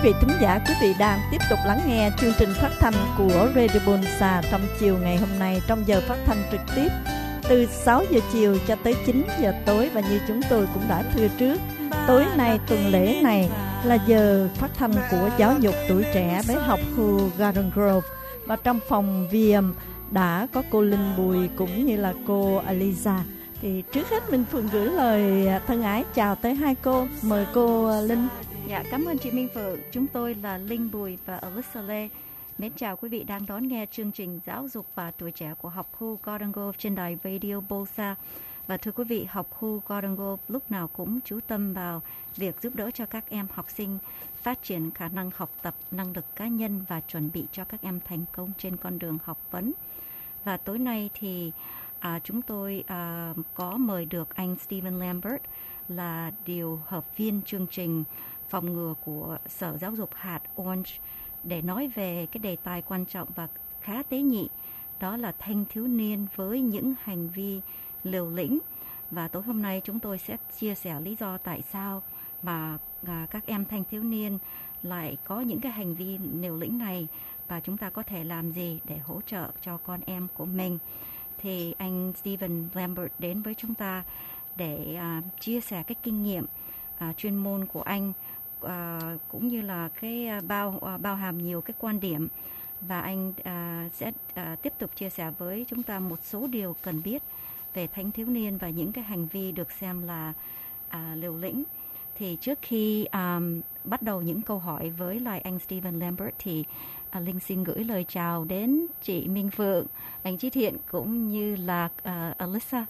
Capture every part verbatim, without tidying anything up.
vị thính giả, quý vị đang tiếp tục lắng nghe chương trình phát thanh của Radio Bonsa trong chiều ngày hôm nay, trong giờ phát thanh trực tiếp từ sáu giờ chiều cho tới chín giờ tối. Và như chúng tôi cũng đã thưa trước, tối nay, tuần lễ này là giờ phát thanh của giáo dục tuổi trẻ bé học khu Garden Grove. Và trong phòng vi âm đã có cô Linh Bùi cũng như là cô Aliza. Thì trước hết mình Phượng gửi lời thân ái chào tới hai cô. Mời cô Linh. Dạ, cảm ơn chị Minh Phượng. Chúng tôi là Linh Bùi và Alyssa Lê. Mến chào quý vị đang đón nghe chương trình giáo dục và tuổi trẻ của học khu Garden Grove trên đài Radio Bolsa. Và thưa quý vị, học khu Garden Grove lúc nào cũng chú tâm vào việc giúp đỡ cho các em học sinh phát triển khả năng học tập, năng lực cá nhân và chuẩn bị cho các em thành công trên con đường học vấn. Và tối nay thì à, chúng tôi à, có mời được anh Stephen Lambert, là điều hợp viên chương trình phòng ngừa của Sở Giáo dục hạt Orange, để nói về cái đề tài quan trọng và khá tế nhị, đó là thanh thiếu niên với những hành vi liều lĩnh. Và tối hôm nay chúng tôi sẽ chia sẻ lý do tại sao mà à, các em thanh thiếu niên lại có những cái hành vi liều lĩnh này, và chúng ta có thể làm gì để hỗ trợ cho con em của mình. Thì anh Stephen Lambert đến với chúng ta để à, chia sẻ cái kinh nghiệm à, chuyên môn của anh, à, cũng như là cái à, bao à, bao hàm nhiều cái quan điểm, và anh à, sẽ à, tiếp tục chia sẻ với chúng ta một số điều cần biết về thanh thiếu niên và những cái hành vi được xem là à, liều lĩnh. Thì trước khi à, bắt đầu những câu hỏi với lại anh Stephen Lambert thì à, Linh xin gửi lời chào đến chị Minh Phượng, anh Chí Thiện cũng như là à, Alyssa.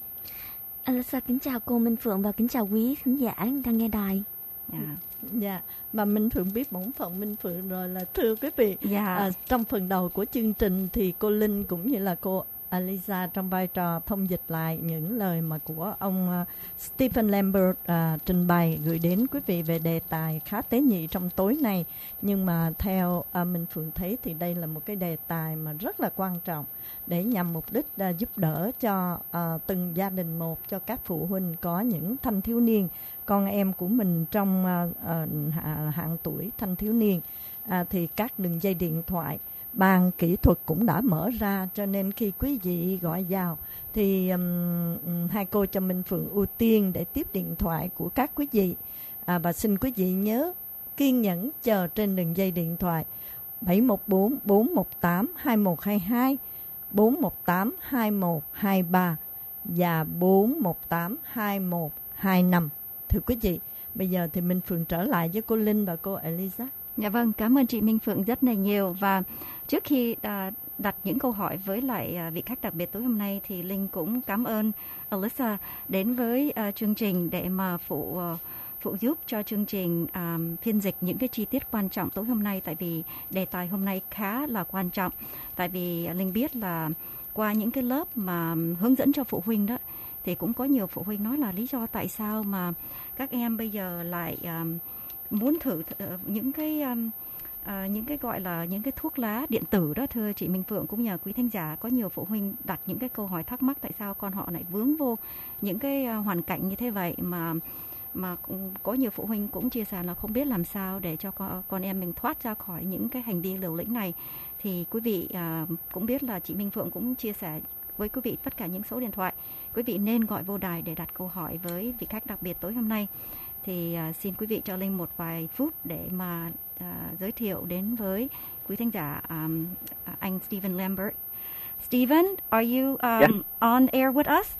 Alyssa kính chào cô Minh Phượng và kính chào quý khán giả đang nghe đài. Dạ, yeah. Và Minh Phượng biết bổn phận Minh Phượng rồi. Là thưa quý vị, yeah. à, trong phần đầu của chương trình thì cô Linh cũng như là cô Aliza trong vai trò thông dịch lại những lời mà của ông uh, Stephen Lambert uh, trình bày gửi đến quý vị về đề tài khá tế nhị trong tối nay. Nhưng mà theo uh, Minh Phượng thấy thì đây là một cái đề tài mà rất là quan trọng, để nhằm mục đích uh, giúp đỡ cho uh, từng gia đình một, cho các phụ huynh có những thanh thiếu niên, con em của mình trong uh, uh, hạng tuổi thanh thiếu niên. Uh, thì các đường dây điện thoại, bàn kỹ thuật cũng đã mở ra, cho nên khi quý vị gọi vào thì um, hai cô cho Minh Phượng ưu tiên để tiếp điện thoại của các quý vị. À, và xin quý vị nhớ kiên nhẫn chờ trên đường dây điện thoại bảy một bốn bốn một tám hai một hai hai, bốn một tám hai một hai ba và bốn một tám hai một hai năm. Thưa quý vị, bây giờ thì Minh Phượng trở lại với cô Linh và cô Aliza. Dạ vâng, cảm ơn chị Minh Phượng rất là nhiều. Và trước khi à, đặt những câu hỏi với lại à, vị khách đặc biệt tối hôm nay thì Linh cũng cảm ơn Alyssa đến với à, chương trình để mà phụ à, phụ giúp cho chương trình à, phiên dịch những cái chi tiết quan trọng tối hôm nay, tại vì đề tài hôm nay khá là quan trọng. Tại vì à, Linh biết là qua những cái lớp mà hướng dẫn cho phụ huynh đó, thì cũng có nhiều phụ huynh nói là lý do tại sao mà các em bây giờ lại à, muốn thử uh, những cái um, uh, những cái gọi là những cái thuốc lá điện tử đó. Thưa chị Minh Phượng cũng nhờ quý thính giả, có nhiều phụ huynh đặt những cái câu hỏi thắc mắc tại sao con họ lại vướng vô những cái uh, hoàn cảnh như thế vậy, mà mà cũng, có nhiều phụ huynh cũng chia sẻ là không biết làm sao để cho con, con em mình thoát ra khỏi những cái hành vi liều lĩnh này. Thì quý vị uh, cũng biết là chị Minh Phượng cũng chia sẻ với quý vị tất cả những số điện thoại. Quý vị nên gọi vô đài để đặt câu hỏi với vị khách đặc biệt tối hôm nay. Thì uh, xin quý vị cho Linh một vài phút để mà uh, giới thiệu đến với quý thính giả um, anh Stephen Lambert. Stephen, are you um, yes. on air with us?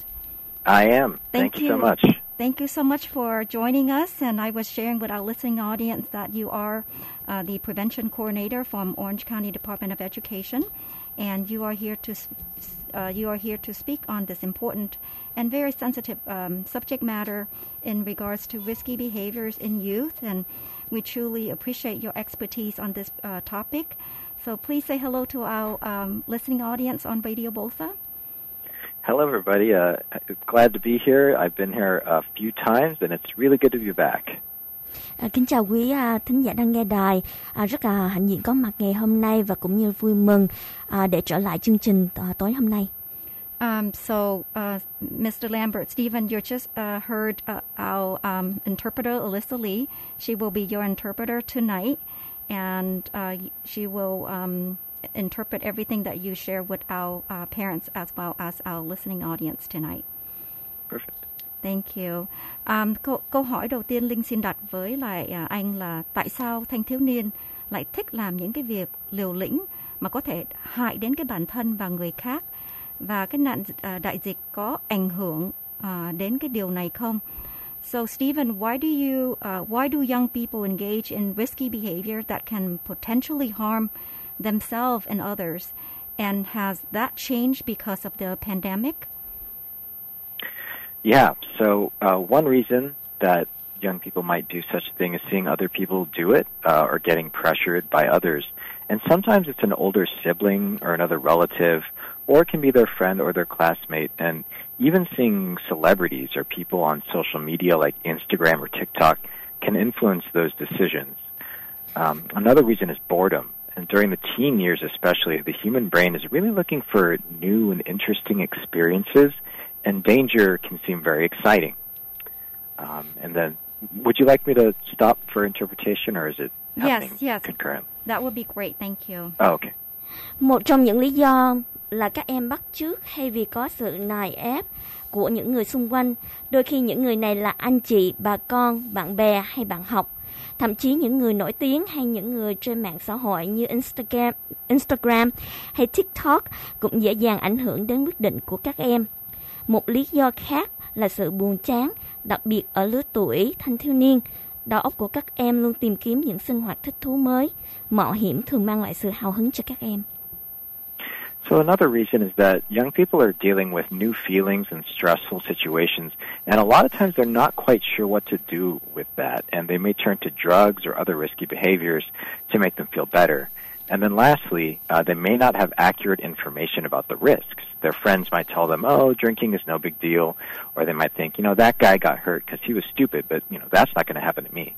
I am. Thank, Thank you. you so much. Thank you so much for joining us. And I was sharing with our listening audience that you are uh, the prevention coordinator from Orange County Department of Education, and you are here to uh, you are here to speak on this important and very sensitive um, subject matter in regards to risky behaviors in youth. And we truly appreciate your expertise on this uh, topic. So please say hello to our um, listening audience on Radio Bolsa. Hello, everybody. Uh, glad to be here. I've been here a few times, and it's really good to be back. À, kính chào quý à, thính giả đang nghe đài. À, rất là hạnh diện có mặt ngày hôm nay và cũng như vui mừng à, để trở lại chương trình à, tối hôm nay. Um, so, uh, Mister Lambert, Stephen, you just uh, heard uh, our um, interpreter, Alyssa Lee. She will be your interpreter tonight, and uh, she will um, interpret everything that you share with our uh, parents as well as our listening audience tonight. Perfect. Thank you. Um, câu, câu hỏi đầu tiên Linh xin đặt với lại uh, anh là tại sao thanh thiếu niên lại thích làm những cái việc liều lĩnh mà có thể hại đến cái bản thân và người khác, và cái nạn uh, đại dịch có ảnh hưởng uh, đến cái điều này không? So Stephen, why do you uh, why do young people engage in risky behavior that can potentially harm themselves and others, and has that changed because of the pandemic? Yeah, so uh, one reason that young people might do such a thing is seeing other people do it uh, or getting pressured by others. And sometimes it's an older sibling or another relative, or it can be their friend or their classmate. And even seeing celebrities or people on social media like Instagram or TikTok can influence those decisions. Um, another reason is boredom. And during the teen years especially, the human brain is really looking for new and interesting experiences, and danger can seem very exciting. Um, and then, would you like me to stop for interpretation, or is it happening yes, yes. concurrent? That would be great. Thank you. Oh, okay. Một trong những lý do là các em bắt chước hay vì có sự nài ép của những người xung quanh. Đôi khi những người này là anh chị, bà con, bạn bè hay bạn học. Thậm chí những người nổi tiếng hay những người trên mạng xã hội như Instagram, Instagram hay TikTok cũng dễ dàng ảnh hưởng đến quyết định của các em. Một lý do khác là sự buồn chán, đặc biệt ở lứa tuổi thanh thiếu niên. Đầu óc của các em luôn tìm kiếm những sinh hoạt thích thú mới. Mạo hiểm thường mang lại sự hào hứng cho các em. So another reason is that young people are dealing with new feelings and stressful situations, and a lot of times they're not quite sure what to do with that, and they may turn to drugs or other risky behaviors to make them feel better. And then lastly, uh, they may not have accurate information about the risks. Their friends might tell them, oh, drinking is no big deal, or they might think, you know, that guy got hurt because he was stupid, but, you know, that's not going to happen to me.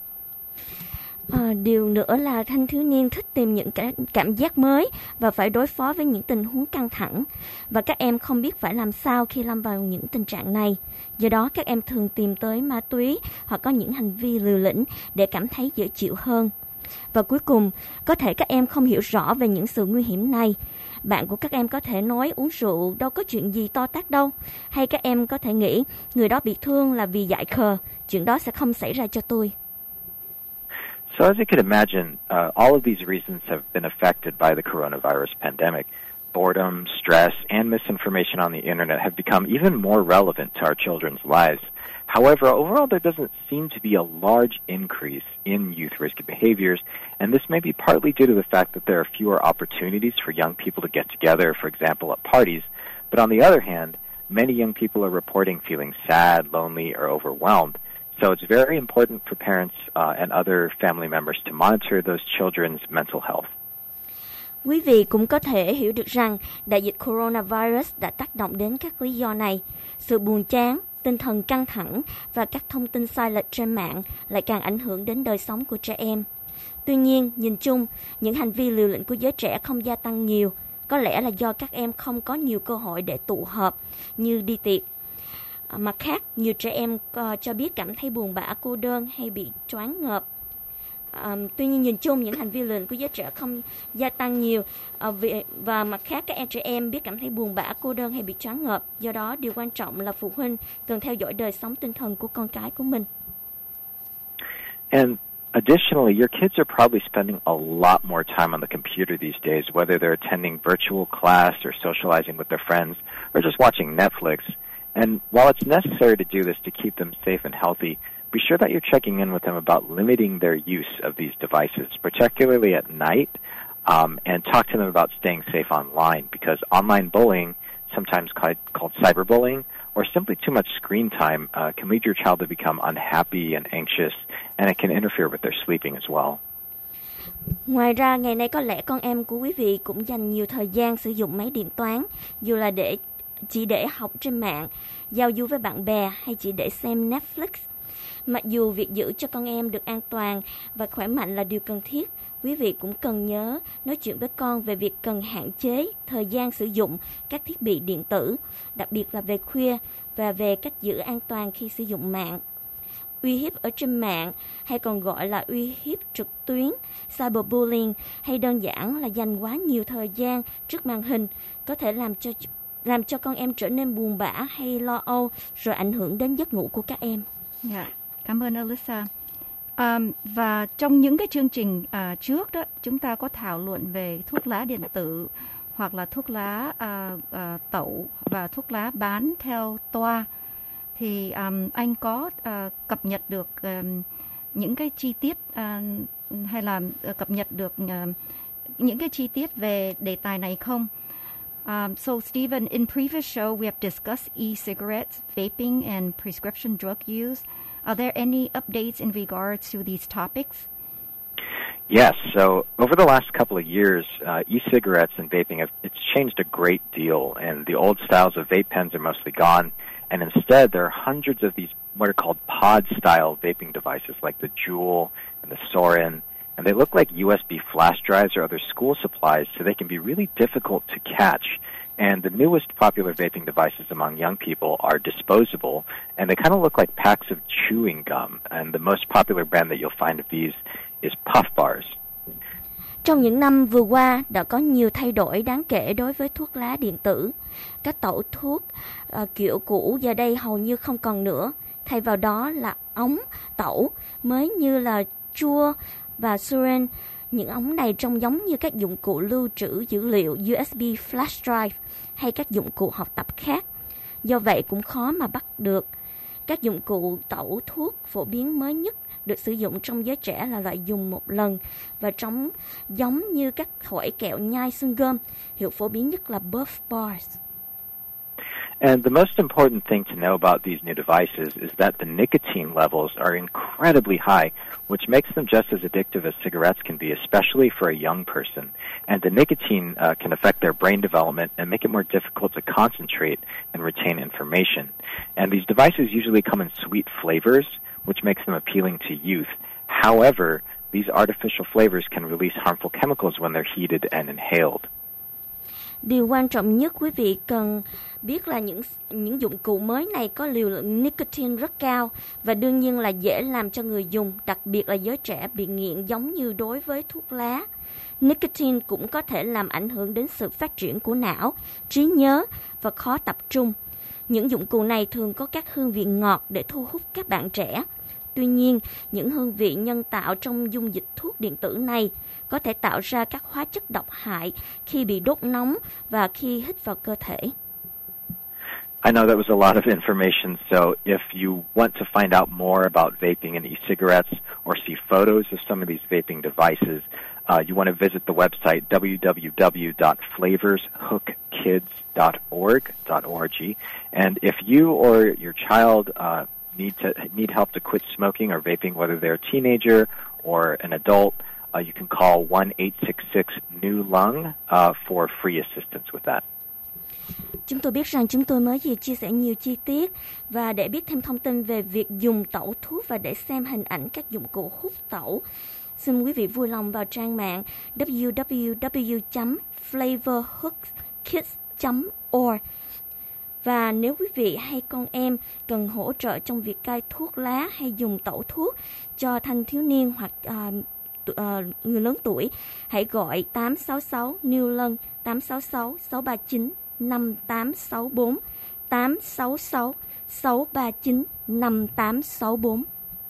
À, điều nữa là thanh thiếu niên thích tìm những cái cảm giác mới và phải đối phó với những tình huống căng thẳng. Và các em không biết phải làm sao khi lâm vào những tình trạng này. Do đó các em thường tìm tới ma túy hoặc có những hành vi liều lĩnh để cảm thấy dễ chịu hơn. Và cuối cùng, có thể các em không hiểu rõ về những sự nguy hiểm này. Bạn của các em có thể nói uống rượu đâu có chuyện gì to tát đâu. Hay các em có thể nghĩ người đó bị thương là vì dại khờ, chuyện đó sẽ không xảy ra cho tôi. So as you can imagine, uh, all of these reasons have been affected by the coronavirus pandemic. Boredom, stress, and misinformation on the internet have become even more relevant to our children's lives. However, overall, there doesn't seem to be a large increase in youth risky behaviors, and this may be partly due to the fact that there are fewer opportunities for young people to get together, for example, at parties. But on the other hand, many young people are reporting feeling sad, lonely, or overwhelmed. So it's very important for parents uh, and other family members to monitor those children's mental health. Quý vị cũng có thể hiểu được rằng đại dịch coronavirus đã tác động đến các lý do này. Sự buồn chán, tinh thần căng thẳng và các thông tin sai lệch trên mạng lại càng ảnh hưởng đến đời sống của trẻ em. Tuy nhiên, nhìn chung, những hành vi liều lĩnh của giới trẻ không gia tăng nhiều. Có lẽ là do các em không có nhiều cơ hội để tụ họp như đi tiệc. Mặt khác, nhiều trẻ em uh, cho biết cảm thấy buồn bã, cô đơn hay bị choáng ngợp. Um, tuy nhiên nhìn chung những hành vi liều lĩnh của giới trẻ không gia tăng nhiều uh, vì, và mặt khác các em trẻ em biết cảm thấy buồn bã, cô đơn hay bị choáng ngợp. Do đó điều quan trọng là phụ huynh cần theo dõi đời sống tinh thần của con cái của mình. And additionally, your kids are probably spending a lot more time on the computer these days, whether they're attending virtual class or socializing with their friends or just watching Netflix. And while it's necessary to do this to keep them safe and healthy, be sure that you're checking in with them about limiting their use of these devices, particularly at night, um, and talk to them about staying safe online, because online bullying, sometimes called, called cyberbullying, or simply too much screen time uh, can lead your child to become unhappy and anxious, and it can interfere with their sleeping as well. Ngoài ra, ngày nay có lẽ con em của quý vị cũng dành nhiều thời gian sử dụng máy điện toán, dù là để chỉ để học trên mạng, giao du với bạn bè hay chỉ để xem Netflix. Mặc dù việc giữ cho con em được an toàn và khỏe mạnh là điều cần thiết, Quý vị cũng cần nhớ nói chuyện với con về việc cần hạn chế thời gian sử dụng các thiết bị điện tử, đặc biệt là về khuya, và về cách giữ an toàn khi sử dụng mạng. Uy hiếp ở trên mạng, hay còn gọi là uy hiếp trực tuyến, cyberbullying, hay đơn giản là dành quá nhiều thời gian trước màn hình, có thể làm cho làm cho con em trở nên buồn bã hay lo âu, rồi ảnh hưởng đến giấc ngủ của các em. Yeah. Cảm ơn Alyssa. Um, và trong những cái chương trình uh, trước đó, chúng ta có thảo luận về thuốc lá điện tử hoặc là thuốc lá uh, uh, tẩu và thuốc lá bán theo toa. Thì um, anh có uh, cập nhật được um, những cái chi tiết uh, hay là uh, cập nhật được uh, những cái chi tiết về đề tài này không? Um, so, Stephen, in previous show, we have discussed e-cigarettes, vaping, and prescription drug use. Are there any updates in regards to these topics? Yes. So over the last couple of years, uh, e-cigarettes and vaping have it's changed a great deal, and the old styles of vape pens are mostly gone, and instead there are hundreds of these what are called pod-style vaping devices, like the Juul and the Sorin. And they look like U S B flash drives or other school supplies, so they can be really difficult to catch. And the newest popular vaping devices among young people are disposable, and they kind of look like packs of chewing gum. And the most popular brand that you'll find of these is Puff Bars. Trong những năm vừa qua đã có nhiều thay đổi đáng kể đối với thuốc lá điện tử. Các tẩu thuốc uh, kiểu cũ giờ đây hầu như không còn nữa. Thay vào đó là ống tẩu mới như là Juul và Sorin. Những ống này trông giống như các dụng cụ lưu trữ dữ liệu U S B flash drive hay các dụng cụ học tập khác. Do vậy cũng khó mà bắt được. Các dụng cụ tẩu thuốc phổ biến mới nhất được sử dụng trong giới trẻ là loại dùng một lần và trông giống như các thỏi kẹo nhai xương gôm. Hiệu phổ biến nhất là Puff Bars. And the most important thing to know about these new devices is that the nicotine levels are incredibly high, which makes them just as addictive as cigarettes can be, especially for a young person. And the nicotine uh, can affect their brain development and make it more difficult to concentrate and retain information. And these devices usually come in sweet flavors, which makes them appealing to youth. However, these artificial flavors can release harmful chemicals when they're heated and inhaled. Điều quan trọng nhất quý vị cần biết là những những dụng cụ mới này có liều lượng nicotine rất cao và đương nhiên là dễ làm cho người dùng, đặc biệt là giới trẻ, bị nghiện giống như đối với thuốc lá. Nicotine cũng có thể làm ảnh hưởng đến sự phát triển của não, trí nhớ và khó tập trung. Những dụng cụ này thường có các hương vị ngọt để thu hút các bạn trẻ. Tuy nhiên, những hương vị nhân tạo trong dung dịch thuốc điện tử này có thể tạo ra các hóa chất độc hại khi bị đốt nóng và khi hít vào cơ thể. I know that was a lot of information, so if you want to find out more about vaping and e-cigarettes or see photos of some of these vaping devices, uh, you want to visit the website w w w dot flavors hook kids dot org. And if you or your child uh, need to need help to quit smoking or vaping, whether they're a teenager or an adult, Uh, you can call one eight six six new lung uh, for free assistance with that. Chúng tôi biết rằng chúng tôi mới vừa chia sẻ nhiều chi tiết, và để biết thêm thông tin về việc dùng tẩu thuốc và để xem hình ảnh các dụng cụ hút tẩu, xin quý vị vui lòng vào trang mạng w w w chấm flavor hook kids chấm org. Và nếu quý vị hay con em cần hỗ trợ trong việc cai thuốc lá hay dùng tẩu thuốc cho thanh thiếu niên hoặc uh, Uh, người lớn tuổi, hãy gọi tám sáu sáu New Lung, tám sáu sáu sáu ba chín năm tám sáu bốn, tám sáu sáu sáu ba chín năm tám sáu bốn.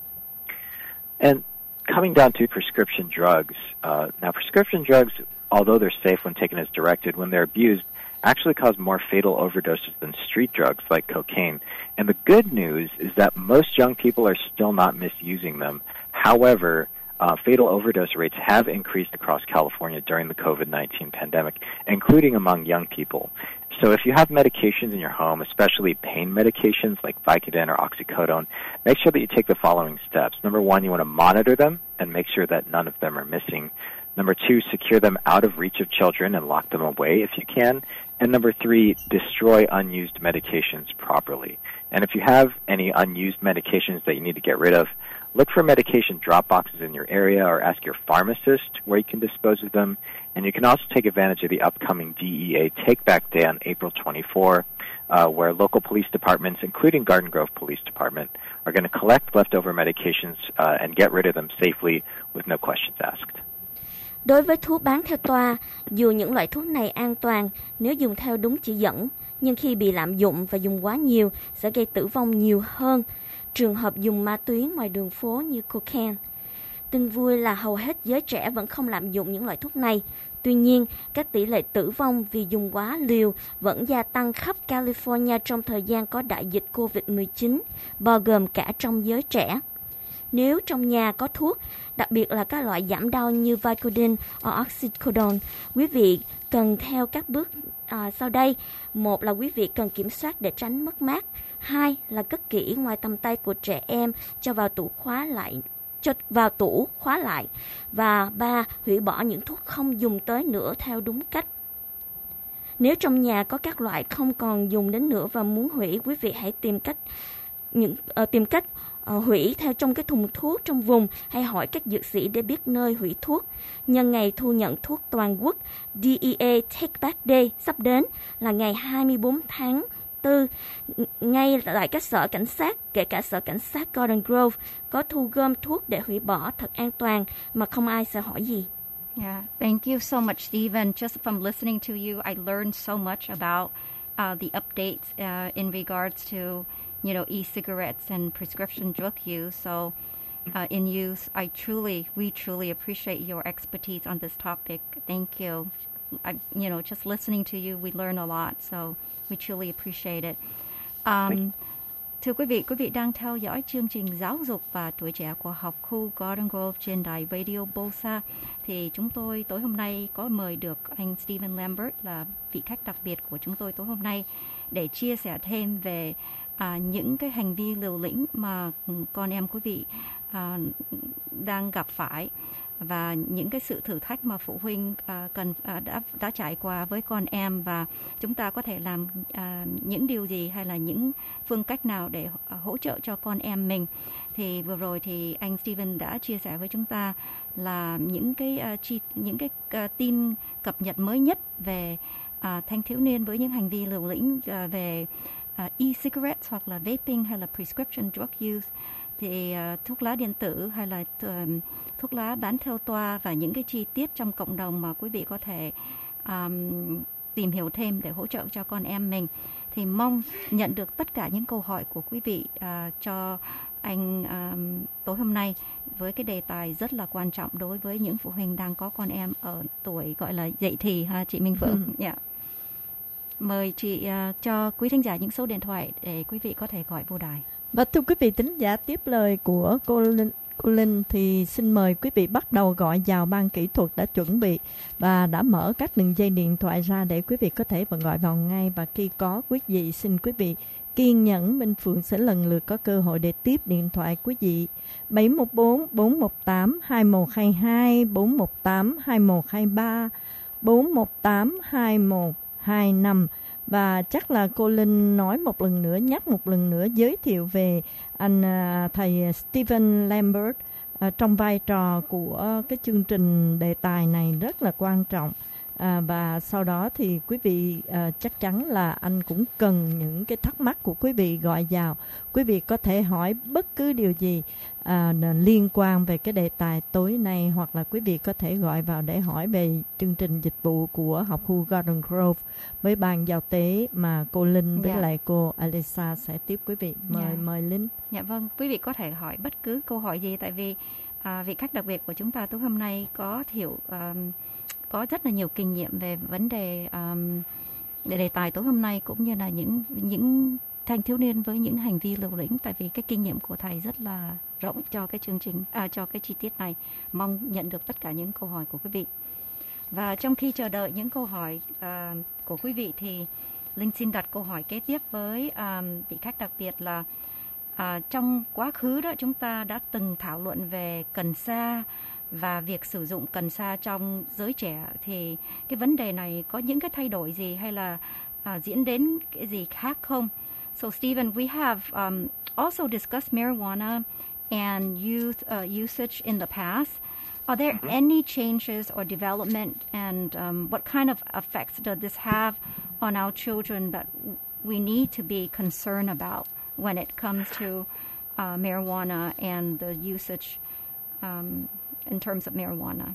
And coming down to prescription drugs, uh, now prescription drugs, although they're safe when taken as directed, when they're abused, actually cause more fatal overdoses than street drugs like cocaine. And the good news is that most young people are still not misusing them. However, Uh, fatal overdose rates have increased across California during the covid nineteen pandemic, including among young people. So if you have medications in your home, especially pain medications like Vicodin or oxycodone, make sure that you take the following steps. Number one, you want to monitor them and make sure that none of them are missing. Number two, secure them out of reach of children and lock them away if you can. And number three, destroy unused medications properly. And if you have any unused medications that you need to get rid of, look for medication drop boxes in your area or ask your pharmacist where you can dispose of them. And you can also take advantage of the upcoming D E A Take Back Day on April twenty-fourth, uh, where local police departments, including Garden Grove Police Department, are going to collect leftover medications uh, and get rid of them safely with no questions asked. Đối với thuốc bán theo toa, dù những loại thuốc này an toàn nếu dùng theo đúng chỉ dẫn, nhưng khi bị lạm dụng và dùng quá nhiều sẽ gây tử vong nhiều hơn trường hợp dùng ma túy ngoài đường phố như cocaine. Tin vui là hầu hết giới trẻ vẫn không lạm dụng những loại thuốc này. Tuy nhiên, các tỷ lệ tử vong vì dùng quá liều vẫn gia tăng khắp California trong thời gian có đại dịch covid mười chín, bao gồm cả trong giới trẻ. Nếu trong nhà có thuốc, đặc biệt là các loại giảm đau như Vicodin hoặc Oxycodone, quý vị cần theo các bước à, sau đây. Một là quý vị cần kiểm soát để tránh mất mát. Hai là cất kỹ ngoài tầm tay của trẻ em cho vào tủ khóa lại. cho vào tủ khóa lại. Và ba, hủy bỏ những thuốc không dùng tới nữa theo đúng cách. Nếu trong nhà có các loại không còn dùng đến nữa và muốn hủy, quý vị hãy tìm cách những uh, tìm cách uh, hủy theo trong cái thùng thuốc trong vùng, hay hỏi các dược sĩ để biết nơi hủy thuốc. Nhân ngày thu nhận thuốc toàn quốc, D E A Take Back Day sắp đến là ngày hai mươi bốn tháng tư, ngay tại các sở cảnh sát, kể cả sở cảnh sát Garden Grove, có thu gom thuốc để hủy bỏ thật an toàn mà không ai sẽ hỏi gì. Yeah, thank you so much, Stephen. Just from listening to you, I learned so much about uh, the updates uh, in regards to, you know, e-cigarettes and prescription drug use. So, uh, in use, I truly, we truly appreciate your expertise on this topic. Thank you. I, you know, just listening to you, we learn a lot. So, we truly appreciate it. Um, Thưa quý vị, quý vị đang theo dõi chương trình Giáo dục và Tuổi trẻ của học khu Garden Grove trên đài Radio Bosa. Thì chúng tôi tối hôm nay có mời được anh Stephen Lambert, là vị khách đặc biệt của chúng tôi tối hôm nay, để chia sẻ thêm về à, những cái hành vi liều lĩnh mà con em quý vị à, đang gặp phải, và những cái sự thử thách mà phụ huynh à, cần à, đã đã trải qua với con em, và chúng ta có thể làm à, những điều gì hay là những phương cách nào để à, hỗ trợ cho con em mình. Thì vừa rồi thì anh Stephen đã chia sẻ với chúng ta là những cái uh, chi, những cái uh, tin cập nhật mới nhất về uh, thanh thiếu niên với những hành vi liều lĩnh uh, về uh, e-cigarettes hoặc là vaping hay là prescription drug use, thì uh, thuốc lá điện tử hay là uh, thuốc lá bán theo toa, và những cái chi tiết trong cộng đồng mà quý vị có thể um, tìm hiểu thêm để hỗ trợ cho con em mình. Thì mong nhận được tất cả những câu hỏi của quý vị uh, cho anh um, tối hôm nay, với cái đề tài rất là quan trọng đối với những phụ huynh đang có con em ở tuổi gọi là dậy thì, ha chị Minh Phượng. Ừ. Yeah. Mời chị uh, cho quý thính giả những số điện thoại để quý vị có thể gọi vô đài. Và thưa quý vị thính giả, tiếp lời của cô Linh, cô Linh thì xin mời quý vị bắt đầu gọi vào. Ban kỹ thuật đã chuẩn bị và đã mở các đường dây điện thoại ra để quý vị có thể gọi vào ngay. Và khi có quý vị, xin quý vị kiên nhẫn, Minh Phượng sẽ lần lượt có cơ hội để tiếp điện thoại quý vị. bảy một bốn bốn một tám hai một hai hai, bốn một tám hai một hai ba, bốn một tám hai một hai năm. Và chắc là cô Linh nói một lần nữa, nhắc một lần nữa, giới thiệu về anh thầy Stephen Lambert uh, trong vai trò của cái chương trình đề tài này rất là quan trọng. À, và sau đó thì quý vị à, chắc chắn là anh cũng cần những cái thắc mắc của quý vị gọi vào. Quý vị có thể hỏi bất cứ điều gì à, liên quan về cái đề tài tối nay, hoặc là quý vị có thể gọi vào để hỏi về chương trình dịch vụ của học khu Garden Grove với ban giao tế mà cô Linh với yeah. lại cô Alisa sẽ tiếp quý vị. Mời yeah. mời Linh. Dạ vâng, quý vị có thể hỏi bất cứ câu hỏi gì, tại vì à, vị khách đặc biệt của chúng ta tối hôm nay có thiểu um, có rất là nhiều kinh nghiệm về vấn đề um, để đề tài tối hôm nay, cũng như là những những thanh thiếu niên với những hành vi liều lĩnh. Tại vì cái kinh nghiệm của thầy rất là rộng cho cái chương trình, à, cho cái chi tiết này. Mong nhận được tất cả những câu hỏi của quý vị. Và trong khi chờ đợi những câu hỏi uh, của quý vị thì Linh xin đặt câu hỏi kế tiếp với um, vị khách đặc biệt là uh, trong quá khứ đó chúng ta đã từng thảo luận về cần sa và việc sử dụng cần sa trong giới trẻ, thì cái vấn đề này có những cái thay đổi gì hay là uh, diễn đến cái gì khác không? So Stephen, we have um, also discussed marijuana and youth uh, usage in the past. Are there mm-hmm. any changes or development, and um, what kind of effects does this have on our children that we need to be concerned about when it comes to uh, marijuana and the usage um, in terms of marijuana?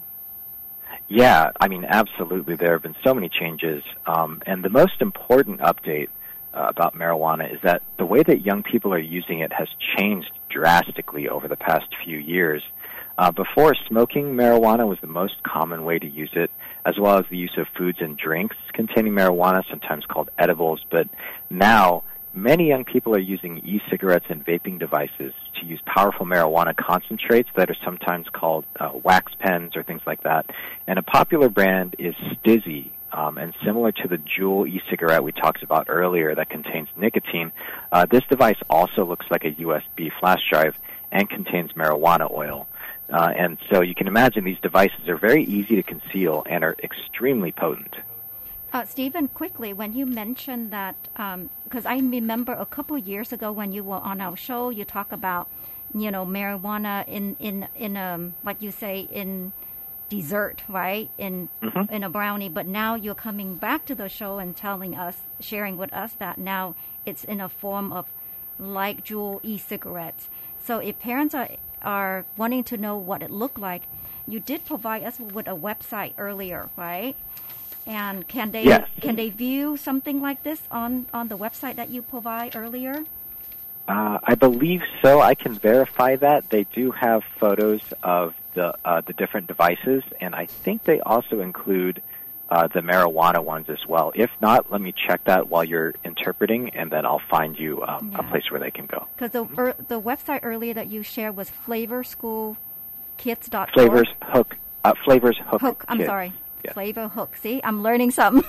Yeah, I mean, absolutely. There have been so many changes. Um, and the most important update uh, about marijuana is that the way that young people are using it has changed drastically over the past few years. Uh, before, smoking marijuana was the most common way to use it, as well as the use of foods and drinks containing marijuana, sometimes called edibles. But now, many young people are using e-cigarettes and vaping devices to use powerful marijuana concentrates that are sometimes called uh, wax pens or things like that. And a popular brand is Stizzy. Um, and similar to the Juul e-cigarette we talked about earlier that contains nicotine, uh, this device also looks like a U S B flash drive and contains marijuana oil. Uh, and so you can imagine these devices are very easy to conceal and are extremely potent. Uh, Stephen, quickly, when you mentioned that, because um, I remember a couple of years ago when you were on our show, you talk about, you know, marijuana in, in, in um, like you say, in dessert, right, in mm-hmm. in a brownie. But now you're coming back to the show and telling us, sharing with us that now it's in a form of like Juul e-cigarettes. So if parents are are wanting to know what it looked like, you did provide us with a website earlier, right? And can they yes. can they view something like this on, on the website that you provide earlier? Uh, I believe so. I can verify that. They do have photos of the uh, the different devices, and I think they also include uh, the marijuana ones as well. If not, let me check that while you're interpreting, and then I'll find you um, yeah. a place where they can go. Because the er, the website earlier that you shared was flavor school kids dot org. Flavors Hook. Uh, Flavors Hook. Hook. I'm Kids. sorry. Yes. Flavor Hook. See, I'm learning something.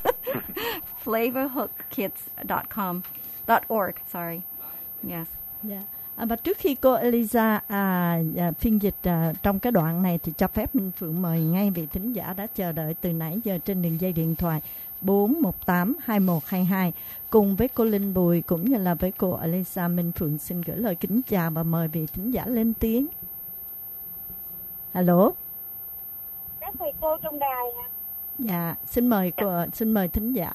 flavor hook kids dot com dot org. Sorry. Yes. Yeah. À, và trước khi cô Eliza à, à, phiên dịch à, trong cái đoạn này thì cho phép Minh Phượng mời ngay vị thính giả đã chờ đợi từ nãy giờ trên đường dây điện thoại bốn một tám hai một hai hai cùng với cô Linh Bùi cũng như là với cô Eliza. Minh Phượng xin gửi lời kính chào và mời vị thính giả lên tiếng. Alo. Các thầy cô trong đài à? Dạ, xin mời cô, xin mời thính giả.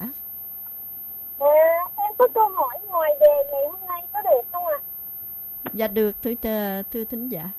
À, em có câu hỏi ngoài đề ngày hôm nay có được không ạ? À? Dạ được, thưa, thưa thính giả.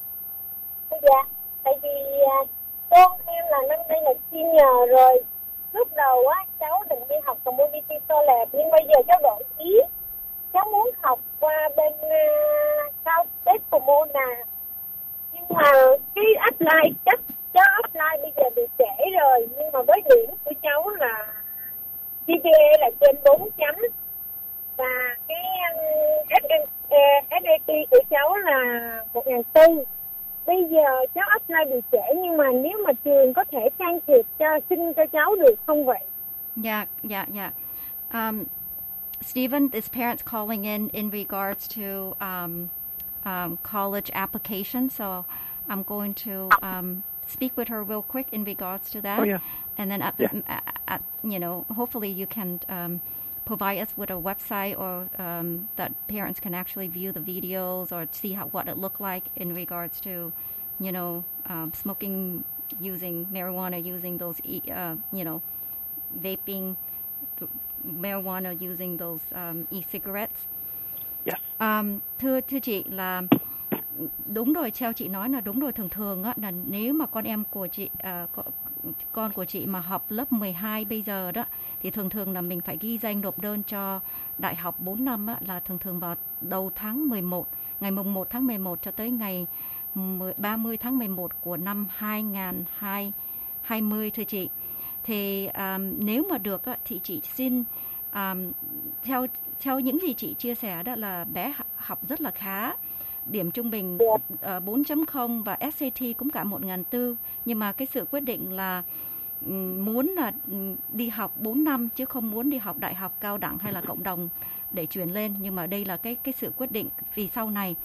Dạ, tại vì à, con em là năm nay là senior rồi. Lúc đầu á, cháu định đi học community college, nhưng bây giờ cháu đổi ý. Cháu muốn học qua bên uh, South State Pomona. Nhưng mà cái apply, chắc cháu apply bây giờ bị trễ rồi. Nhưng mà với điểm của cháu là giê pê a là trên bốn chấm. Và cái um, ét a tê của cháu là một nghìn bốn trăm. Bây giờ cháu apply bị trễ, nhưng mà nếu mà trường có thể can thiệp cho xin cho cháu được không vậy? Yeah, yeah, yeah. Um, Stephen, this parent's calling in in regards to um, um, college application, so I'm going to um, speak with her real quick in regards to that. Oh, yeah. And then, at, yeah. the, at, at, you know, hopefully you can um, provide us with a website or um, that parents can actually view the videos or see how, what it looked like in regards to, you know, um, smoking, using marijuana, using those, e, uh, you know, vaping, marijuana, using those um, e-cigarettes. Yes. Um, thưa thưa chị là đúng rồi, theo chị nói là đúng rồi. Thường thường á, là nếu mà con em của chị uh, con của chị mà học lớp mười hai bây giờ đó thì thường thường là mình phải ghi danh nộp đơn cho đại học bốn năm á, là thường thường vào đầu tháng mười một, ngày mùng một tháng mười một cho tới ngày ba mươi tháng mười một của năm hai nghìn hai mươi thưa chị. Thì um, nếu mà được á, thì chị xin um, theo theo những gì chị chia sẻ đó là bé học rất là khá. Điểm trung bình uh, bốn chấm không và ét a tê cũng cả một nghìn bốn trăm. Nhưng mà cái sự quyết định là um, muốn là um, đi học bốn năm chứ không muốn đi học đại học cao đẳng hay là cộng đồng để chuyển lên. Nhưng mà đây là cái cái sự quyết định vì sau này.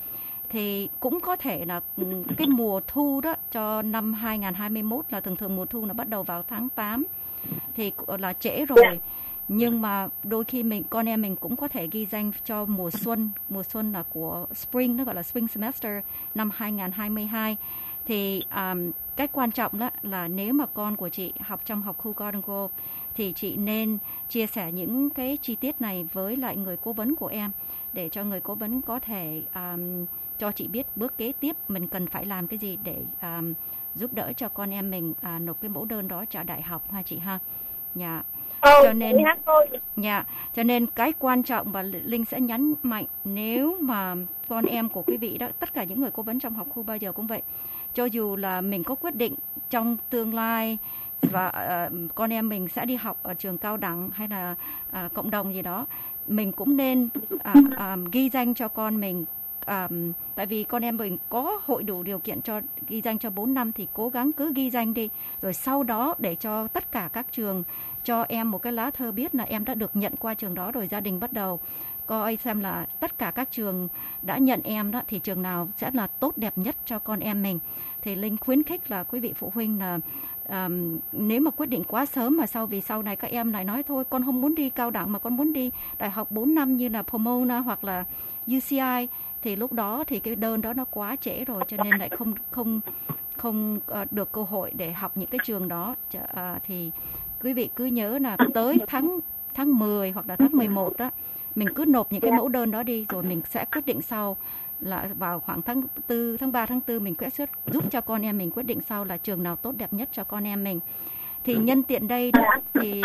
thì cũng có thể là cái mùa thu đó cho năm hai không hai mốt là thường thường mùa thu nó bắt đầu vào tháng tám thì là trễ rồi. Nhưng mà đôi khi mình con em mình cũng có thể ghi danh cho mùa xuân, mùa xuân là của spring, nó gọi là spring semester năm hai không hai hai. Thì um, cái quan trọng đó là nếu mà con của chị học trong học khu Garden Grove thì chị nên chia sẻ những cái chi tiết này với lại người cố vấn của em để cho người cố vấn có thể um, cho chị biết bước kế tiếp mình cần phải làm cái gì để um, giúp đỡ cho con em mình uh, nộp cái mẫu đơn đó trả đại học ha chị ha. Dạ. Oh, cho nên dạ, cho nên cái quan trọng và Linh sẽ nhấn mạnh, nếu mà con em của quý vị đó, tất cả những người cố vấn trong học khu bao giờ cũng vậy, cho dù là mình có quyết định trong tương lai và uh, con em mình sẽ đi học ở trường cao đẳng hay là uh, cộng đồng gì đó, mình cũng nên uh, um, ghi danh cho con mình. Um, tại vì con em mình có hội đủ điều kiện cho ghi danh cho bốn năm thì cố gắng cứ ghi danh đi, rồi sau đó để cho tất cả các trường cho em một cái lá thư biết là em đã được nhận qua trường đó, rồi gia đình bắt đầu coi xem là tất cả các trường đã nhận em đó thì trường nào sẽ là tốt đẹp nhất cho con em mình. Thì Linh khuyến khích là quý vị phụ huynh là um, nếu mà quyết định quá sớm mà sau vì sau này các em lại nói thôi con không muốn đi cao đẳng mà con muốn đi đại học bốn năm như là Pomona hoặc là u xê i, thì lúc đó thì cái đơn đó nó quá trễ rồi, cho nên lại không không không uh, được cơ hội để học những cái trường đó. Uh, thì quý vị cứ nhớ là tới tháng tháng mười hoặc là tháng mười một đó, mình cứ nộp những cái mẫu đơn đó đi, rồi mình sẽ quyết định sau là vào khoảng tháng tư, tháng ba, tháng tư mình sẽ giúp cho con em mình quyết định sau là trường nào tốt đẹp nhất cho con em mình. Thì nhân tiện đây đó, thì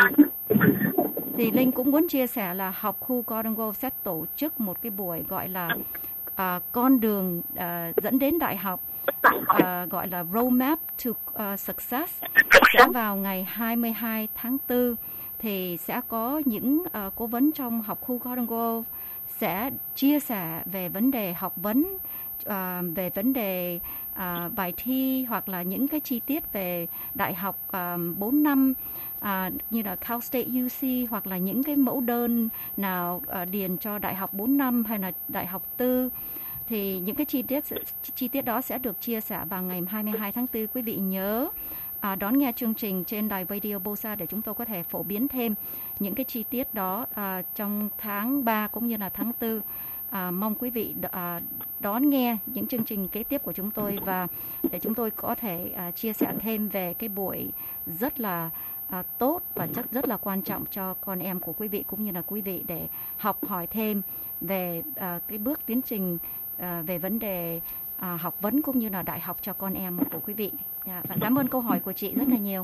thì Linh cũng muốn chia sẻ là học khu Garden Grove sẽ tổ chức một cái buổi gọi là uh, con đường uh, dẫn đến đại học, uh, gọi là Roadmap to uh, Success, sẽ vào ngày hai mươi hai tháng tư. Thì sẽ có những uh, cố vấn trong học khu Garden Grove sẽ chia sẻ về vấn đề học vấn, uh, về vấn đề uh, bài thi hoặc là những cái chi tiết về đại học um, bốn năm uh, như là Cal State u xê, hoặc là những cái mẫu đơn nào uh, điền cho đại học bốn năm hay là đại học tư. Thì những cái chi tiết chi tiết đó sẽ được chia sẻ vào ngày hai mươi hai tháng tư. Quý vị nhớ À, đón nghe chương trình trên đài Radio Bosa để chúng tôi có thể phổ biến thêm những cái chi tiết đó à, trong tháng ba cũng như là tháng tư. À, mong quý vị đ, à, đón nghe những chương trình kế tiếp của chúng tôi và để chúng tôi có thể à, chia sẻ thêm về cái buổi rất là à, tốt và rất rất là quan trọng cho con em của quý vị cũng như là quý vị để học hỏi thêm về à, cái bước tiến trình à, về vấn đề à, học vấn cũng như là đại học cho con em của quý vị. Dạ, và cảm ơn câu hỏi của chị rất là nhiều.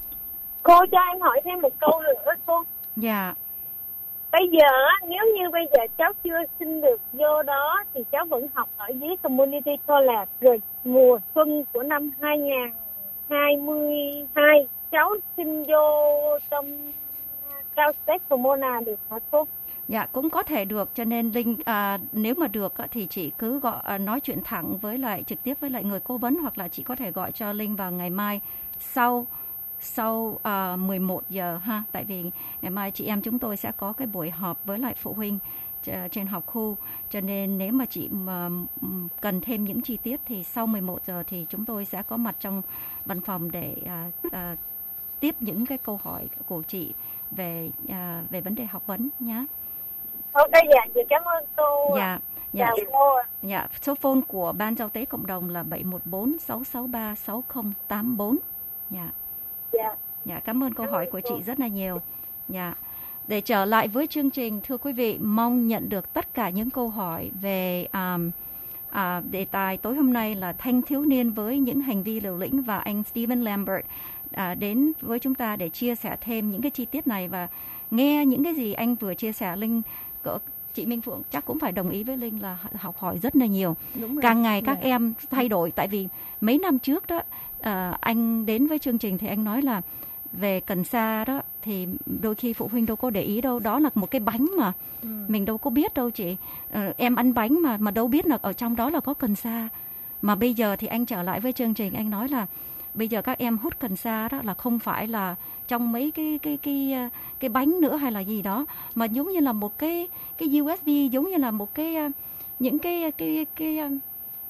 Cô cho em hỏi thêm một câu nữa cô. Dạ. Bây giờ nếu như bây giờ cháu chưa xin được vô đó thì cháu vẫn học ở dưới Community College, rồi mùa xuân của năm hai không hai hai cháu xin vô trong Cal State Pomona được hả cô? Dạ, cũng có thể được, cho nên Linh à, nếu mà được thì chị cứ gọi à, nói chuyện thẳng với lại trực tiếp với lại người cố vấn, hoặc là chị có thể gọi cho Linh vào ngày mai sau sau à, mười một giờ ha, tại vì ngày mai chị em chúng tôi sẽ có cái buổi họp với lại phụ huynh trên học khu, cho nên nếu mà chị mà cần thêm những chi tiết thì sau mười một giờ thì chúng tôi sẽ có mặt trong văn phòng để à, à, tiếp những cái câu hỏi của chị về à, về vấn đề học vấn nhé. Ok, dạ, dạ cảm ơn cô. Dạ, dạ, dạ, số phone của Ban Giao tế Cộng đồng là bảy một bốn sáu sáu ba sáu không tám bốn. Dạ. Dạ. Dạ, cảm ơn câu hỏi của chị rất là nhiều. Dạ. Để trở lại với chương trình, thưa quý vị, mong nhận được tất cả những câu hỏi về um, à, đề tài tối hôm nay là thanh thiếu niên với những hành vi liều lĩnh, và anh Stephen Lambert à, đến với chúng ta để chia sẻ thêm những cái chi tiết này. Và nghe những cái gì anh vừa chia sẻ, Linh chị Minh Phượng chắc cũng phải đồng ý với Linh là học hỏi rất là nhiều. Càng ngày các yeah. em thay đổi, tại vì mấy năm trước đó à, anh đến với chương trình thì anh nói là về cần sa đó thì đôi khi phụ huynh đâu có để ý đâu, đó là một cái bánh mà ừ. mình đâu có biết đâu chị. À, em ăn bánh mà mà đâu biết là ở trong đó là có cần sa. Mà bây giờ thì anh trở lại với chương trình, anh nói là bây giờ các em hút cần sa đó là không phải là trong mấy cái cái cái cái bánh nữa hay là gì đó, mà giống như là một cái cái u ét bê, giống như là một cái những cái cái cái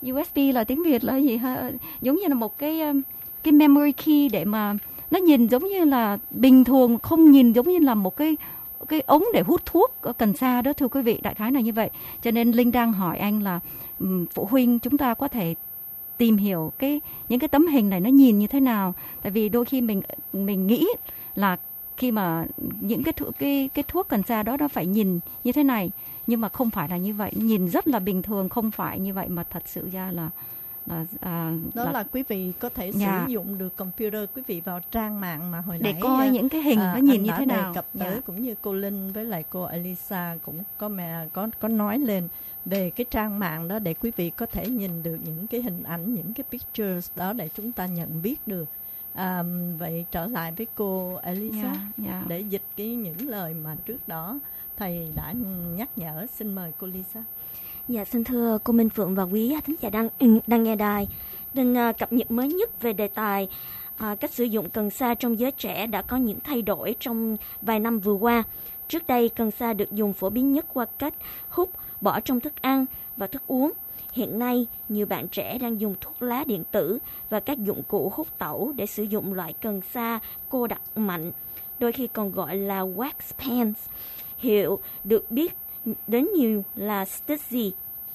u ét bê là tiếng Việt là gì ha? Giống như là một cái cái memory key để mà nó nhìn giống như là bình thường, không nhìn giống như là một cái cái ống để hút thuốc cần sa đó, thưa quý vị, đại khái là như vậy. Cho nên Linh đang hỏi anh là um, phụ huynh chúng ta có thể tìm hiểu cái những cái tấm hình này nó nhìn như thế nào, tại vì đôi khi mình mình nghĩ là khi mà những cái thuốc cái cái thuốc cần sa đó nó phải nhìn như thế này, nhưng mà không phải là như vậy, nhìn rất là bình thường, không phải như vậy mà thật sự ra là là à, đó là, là quý vị có thể sử dạ. dụng được computer, quý vị vào trang mạng mà hồi để nãy coi những cái hình à, nó nhìn anh như đã thế đề nào. cập tới, Dạ. cũng như cô Linh với lại cô Elisa cũng có mẹ có có nói lên về cái trang mạng đó để quý vị có thể nhìn được những cái hình ảnh, những cái pictures đó để chúng ta nhận biết được. À, vậy trở lại với cô Elisa, Yeah, yeah. để dịch cái những lời mà trước đó thầy đã nhắc nhở. Xin mời cô Lisa. Dạ, xin thưa cô Minh Phượng và quý thính giả đang đang nghe đài. Tin uh, cập nhật mới nhất về đề tài uh, cách sử dụng cần sa trong giới trẻ đã có những thay đổi trong vài năm vừa qua. Trước đây, cần sa được dùng phổ biến nhất qua cách hút, bỏ trong thức ăn và thức uống. Hiện nay, nhiều bạn trẻ đang dùng thuốc lá điện tử và các dụng cụ hút tẩu để sử dụng loại cần sa cô đặc mạnh, đôi khi còn gọi là wax pens. Hiệu được biết đến nhiều là Stasi.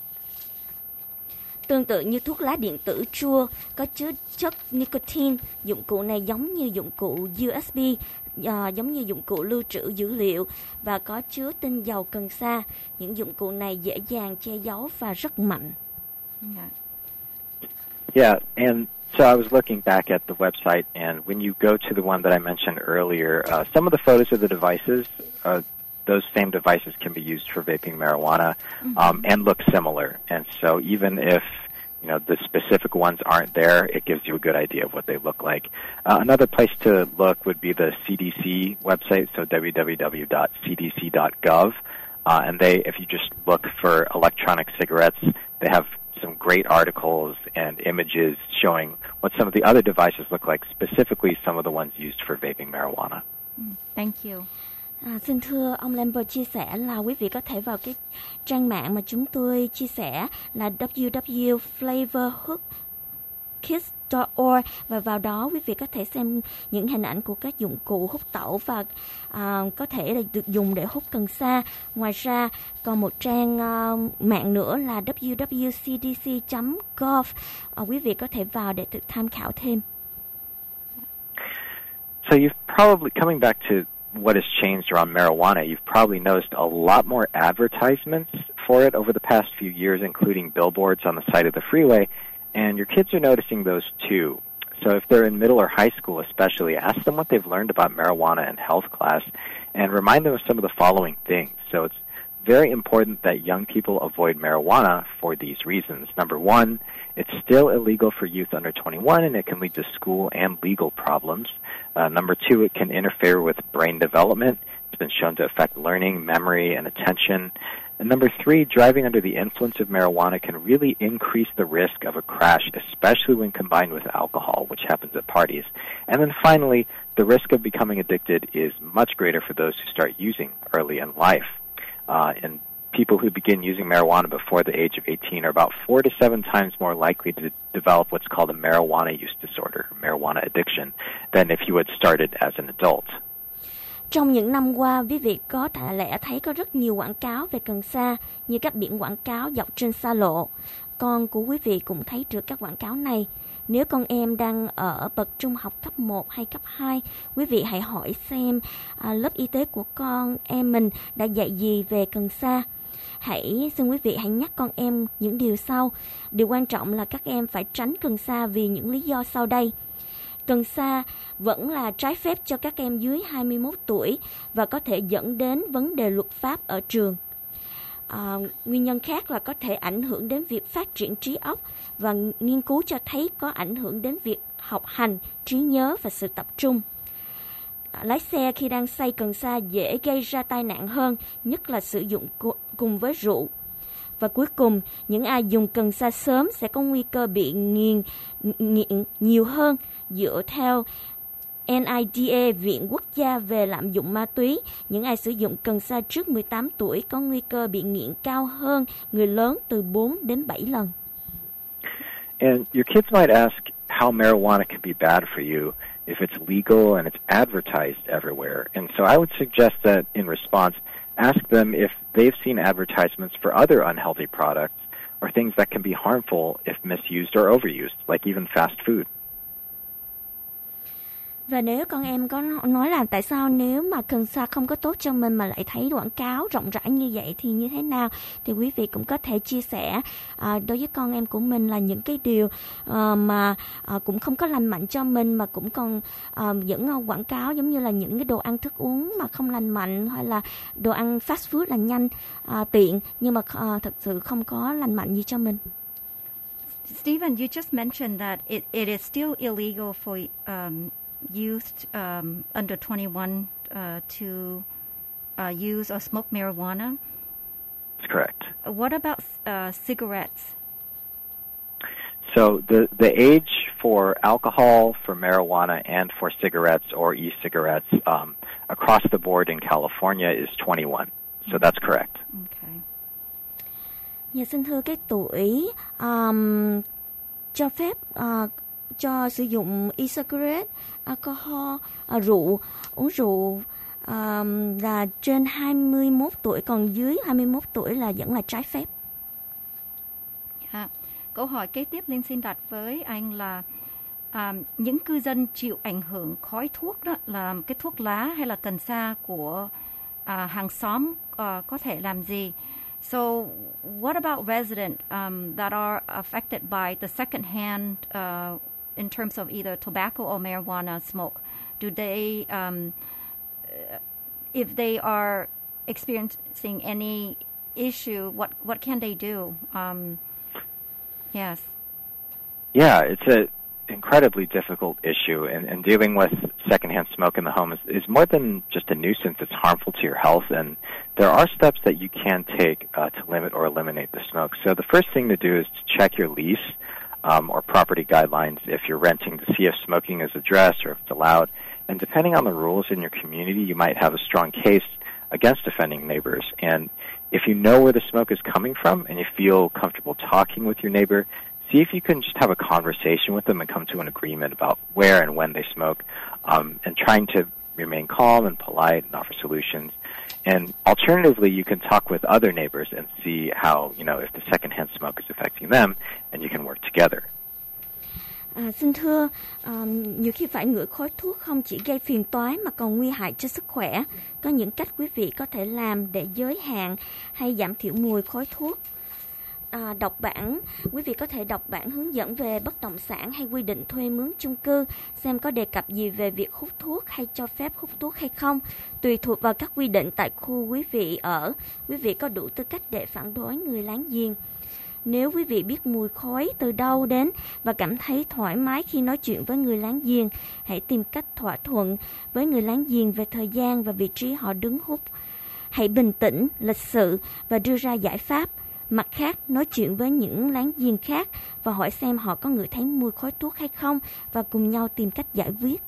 Tương tự như thuốc lá điện tử chua có chứa chất nicotine, dụng cụ này giống như dụng cụ u ét bê, à, giống như dụng cụ lưu trữ dữ liệu và có chứa tinh dầu cần sa. Những dụng cụ này dễ dàng che giấu và rất mạnh. Yeah. Yeah, and so I was looking back at the website, and when you go to the one that I mentioned earlier, uh, some of the photos of the devices, uh, those same devices can be used for vaping marijuana, mm-hmm. um, and look similar. And so even if you know the specific ones aren't there, it gives you a good idea of what they look like. Uh, another place to look would be the C D C website, so w w w dot c d c dot gov. Uh, and they, if you just look for electronic cigarettes, they have some great articles and images showing what some of the other devices look like, specifically some of the ones used for vaping marijuana. Thank you. À, xin thưa ông Lambert chia sẻ là quý vị có thể vào cái trang mạng mà chúng tôi chia sẻ là w w w chấm flavor hook kids chấm org, và vào đó quý vị có thể xem những hình ảnh của các dụng cụ hút tẩu và à, có thể là được dùng để hút cần sa. Ngoài ra còn một trang uh, mạng nữa là w w w chấm c d c chấm gov, à, quý vị có thể vào để tự tham khảo thêm. So you've probably, coming back to what has changed around marijuana, you've probably noticed a lot more advertisements for it over the past few years, including billboards on the side of the freeway, and your kids are noticing those too. So if they're in middle or high school especially, ask them what they've learned about marijuana in health class and remind them of some of the following things. So it's very important that young people avoid marijuana for these reasons. Number one, it's still illegal for youth under twenty-one, and it can lead to school and legal problems. Uh, number two, it can interfere with brain development. It's been shown to affect learning, memory, and attention. And number three, driving under the influence of marijuana can really increase the risk of a crash, especially when combined with alcohol, which happens at parties. And then finally, the risk of becoming addicted is much greater for those who start using early in life. Uh, and people who begin using marijuana before the age of eighteen are about four to seven times more likely to develop what's called a marijuana use disorder, marijuana addiction, than if you had started as an adult. Trong những năm qua, quý vị có thể lẽ thấy có rất nhiều quảng cáo về cần sa, như các biển quảng cáo dọc trên xa lộ. Con của quý vị cũng thấy được các quảng cáo này. Nếu con em đang ở bậc trung học cấp một hay cấp hai, quý vị hãy hỏi xem à, lớp y tế của con em mình đã dạy gì về cần sa. Hãy xin quý vị hãy nhắc con em những điều sau. Điều quan trọng là các em phải tránh cần sa vì những lý do sau đây. Cần sa vẫn là trái phép cho các em dưới hai mươi mốt tuổi và có thể dẫn đến vấn đề luật pháp ở trường. À, nguyên nhân khác là có thể ảnh hưởng đến việc phát triển trí óc, và nghiên cứu cho thấy có ảnh hưởng đến việc học hành, trí nhớ và sự tập trung. À, lái xe khi đang say cần sa dễ gây ra tai nạn hơn, nhất là sử dụng cùng với rượu. Và cuối cùng, những ai dùng cần sa sớm sẽ có nguy cơ bị nghiện, nghiện nhiều hơn. Dựa theo en i đê a, Viện Quốc gia về lạm dụng ma túy, những ai sử dụng cần sa trước mười tám tuổi có nguy cơ bị nghiện cao hơn người lớn từ bốn đến bảy lần. And your kids might ask how marijuana can be bad for you if it's legal and it's advertised everywhere. And so I would suggest that in response, ask them if they've seen advertisements for other unhealthy products or things that can be harmful if misused or overused, like even fast food. Và nếu con em có nói là tại sao nếu mà cần sa không có tốt cho mình mà lại thấy quảng cáo rộng rãi như vậy thì như thế nào, thì quý vị cũng có thể chia sẻ à, đối với con em của mình là những cái điều à, mà à, cũng không có lành mạnh cho mình, mà cũng còn à, những quảng cáo giống như là những cái đồ ăn thức uống mà không lành mạnh, hay là đồ ăn fast food là nhanh, à, tiện nhưng mà à, thật sự không có lành mạnh gì cho mình. Stephen, you just mentioned that it, it is still illegal for um, youth um, under twenty-one uh, to uh, use or smoke marijuana. That's correct. What about uh, cigarettes? So the the age for alcohol, for marijuana, and for cigarettes or e-cigarettes um, across the board in California is twenty-one. So that's correct. Okay. Dạ, xin thưa, cái tuổi um, cho phép uh, cho sử dụng e-cigarette, alcohol, uh, rượu, uống rượu um, là trên hai mươi mốt tuổi, còn dưới hai mươi mốt tuổi là vẫn là trái phép. À, câu hỏi kế tiếp Linh xin đặt với anh là à, những cư dân chịu ảnh hưởng khói thuốc đó, là cái thuốc lá hay là cần sa của à, hàng xóm à, có thể làm gì? So, what about residents um, that are affected by the second-hand uh, in terms of either tobacco or marijuana smoke? Do they, um, if they are experiencing any issue, what what can they do? Um, yes. Yeah, it's a incredibly difficult issue, and, and dealing with secondhand smoke in the home is, is more than just a nuisance. It's harmful to your health, and there are steps that you can take uh, to limit or eliminate the smoke. So the first thing to do is to check your lease um, or property guidelines if you're renting, to see if smoking is addressed or if it's allowed. And depending on the rules in your community, you might have a strong case against offending neighbors. And if you know where the smoke is coming from and you feel comfortable talking with your neighbor, see if you can just have a conversation with them and come to an agreement about where and when they smoke, um, and trying to remain calm and polite and offer solutions. And alternatively, you can talk with other neighbors and see how, you know, if the secondhand smoke is affecting them, and you can work together. À, xin thưa, uh, nhiều khi phải ngửi khói thuốc không chỉ gây phiền toái mà còn nguy hại cho sức khỏe. Có những cách quý vị có thể làm để giới hạn hay giảm thiểu mùi khói thuốc. À, đọc bản, quý vị có thể đọc bản hướng dẫn về bất động sản hay quy định thuê mướn chung cư, xem có đề cập gì về việc hút thuốc hay cho phép hút thuốc hay không. Tùy thuộc vào các quy định tại khu quý vị ở, quý vị có đủ tư cách để phản đối người láng giềng. Nếu quý vị biết mùi khói từ đâu đến và cảm thấy thoải mái khi nói chuyện với người láng giềng, hãy tìm cách thỏa thuận với người láng giềng về thời gian và vị trí họ đứng hút. Hãy bình tĩnh, lịch sự và đưa ra giải pháp. Mặt khác, nói chuyện với những láng giềng khác và hỏi xem họ có ngửi thấy mùi khói thuốc hay không và cùng nhau tìm cách giải quyết.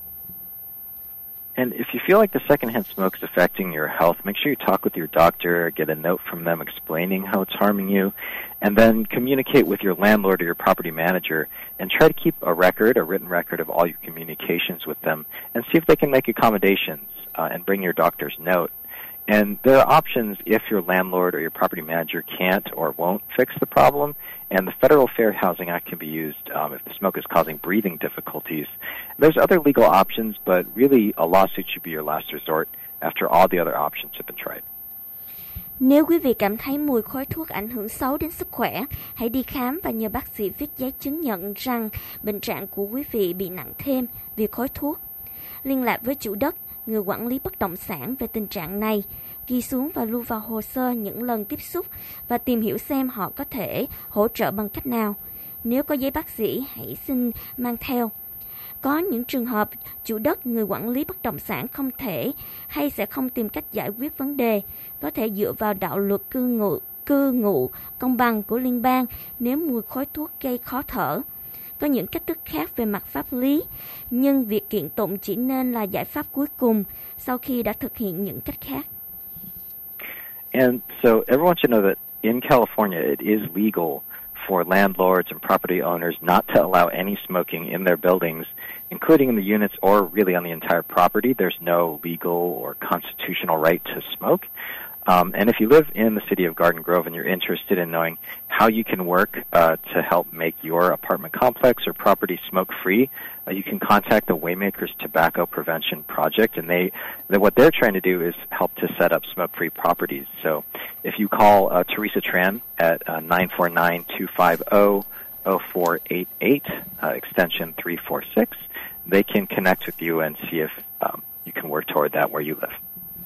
And if you feel like the secondhand smoke is affecting your health, make sure you talk with your doctor, get a note from them explaining how it's harming you, and then communicate with your landlord or your property manager and try to keep a record, a written record of all your communications with them, and see if they can make accommodations uh, and bring your doctor's note. And there are options if your landlord or your property manager can't or won't fix the problem. And the Federal Fair Housing Act can be used um, if the smoke is causing breathing difficulties. There's other legal options, but really a lawsuit should be your last resort after all the other options have been tried. Nếu quý vị cảm thấy mùi khói thuốc ảnh hưởng xấu đến sức khỏe, hãy đi khám và nhờ bác sĩ viết giấy chứng nhận rằng bệnh trạng của quý vị bị nặng thêm vì khói thuốc. Liên lạc với chủ đất, người quản lý bất động sản về tình trạng này, ghi xuống và lưu vào hồ sơ những lần tiếp xúc và tìm hiểu xem họ có thể hỗ trợ bằng cách nào. Nếu có giấy bác sĩ, hãy xin mang theo. Có những trường hợp chủ đất, người quản lý bất động sản không thể hay sẽ không tìm cách giải quyết vấn đề, có thể dựa vào đạo luật cư ngụ, cư ngụ công bằng của liên bang nếu mùi khói thuốc gây khó thở. Có những cách thức khác về mặt pháp lý, nhưng việc kiện tụng chỉ nên là giải pháp cuối cùng sau khi đã thực hiện những cách khác. And so everyone should know that in California it is legal for landlords and property owners not to allow any smoking in their buildings, including in the units or really on the entire property. There's no legal or constitutional right to smoke. Um, and if you live in the city of Garden Grove and you're interested in knowing how you can work uh, to help make your apartment complex or property smoke-free, uh, you can contact the Waymakers Tobacco Prevention Project, and they, they what they're trying to do is help to set up smoke-free properties. So if you call uh, Teresa Tran at uh, nine four nine, two five zero, zero four eight eight, uh, extension three four six, they can connect with you and see if um, you can work toward that where you live.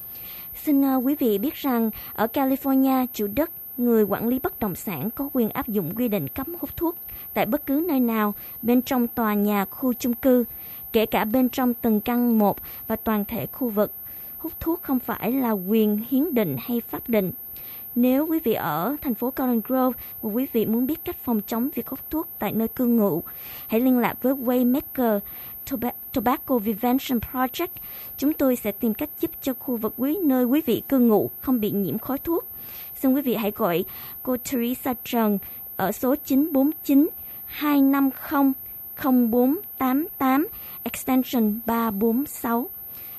Xin uh, quý vị biết rằng ở California, chủ đất, người quản lý bất động sản có quyền áp dụng quy định cấm hút thuốc tại bất cứ nơi nào bên trong tòa nhà khu chung cư, kể cả bên trong từng căn một và toàn thể khu vực. Hút thuốc không phải là quyền hiến định hay pháp định. Nếu quý vị ở thành phố Garden Grove và quý vị muốn biết cách phòng chống việc hút thuốc tại nơi cư ngụ, hãy liên lạc với Waymaker Tobacco Prevention Project. Chúng tôi sẽ tìm cách giúp cho khu vực quý nơi quý vị cư ngụ không bị nhiễm khói thuốc. Xin quý vị hãy gọi cô Teresa Trần ở số chín bốn chín, hai năm không, không bốn tám tám, extension ba bốn sáu.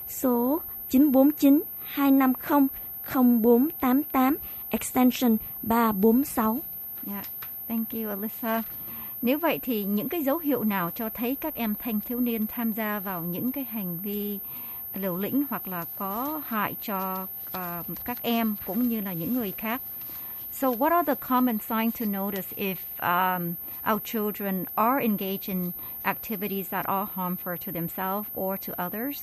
Số chín bốn chín, hai năm không, không bốn tám tám, extension ba bốn sáu. Yeah, thank you, Alyssa. Nếu vậy thì những cái dấu hiệu nào cho thấy các em thanh thiếu niên tham gia vào những cái hành vi liều lĩnh hoặc là có hại cho uh, các em cũng như là những người khác? So what are the common signs to notice if um, our children are engaged in activities that are harmful to themselves or to others?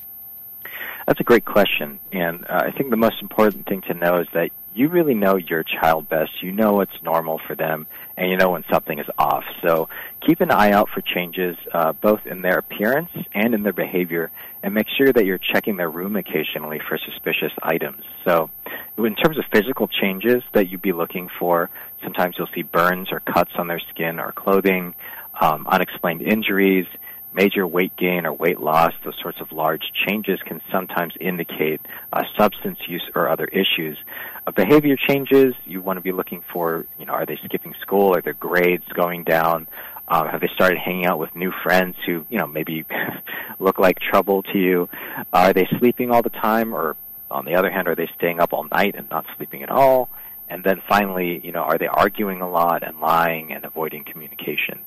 That's a great question, and uh, I think the most important thing to know is that you really know your child best. You know what's normal for them, and you know when something is off. So keep an eye out for changes, uh, both in their appearance and in their behavior, and make sure that you're checking their room occasionally for suspicious items. So in terms of physical changes that you'd be looking for, sometimes you'll see burns or cuts on their skin or clothing, um, unexplained injuries, major weight gain or weight loss. Those sorts of large changes can sometimes indicate uh, substance use or other issues. Uh, behavior changes, you want to be looking for, you know, are they skipping school? Are their grades going down? Uh, have they started hanging out with new friends who, you know, maybe look like trouble to you? Are they sleeping all the time? Or on the other hand, are they staying up all night and not sleeping at all? And then finally, you know, are they arguing a lot and lying and avoiding communication?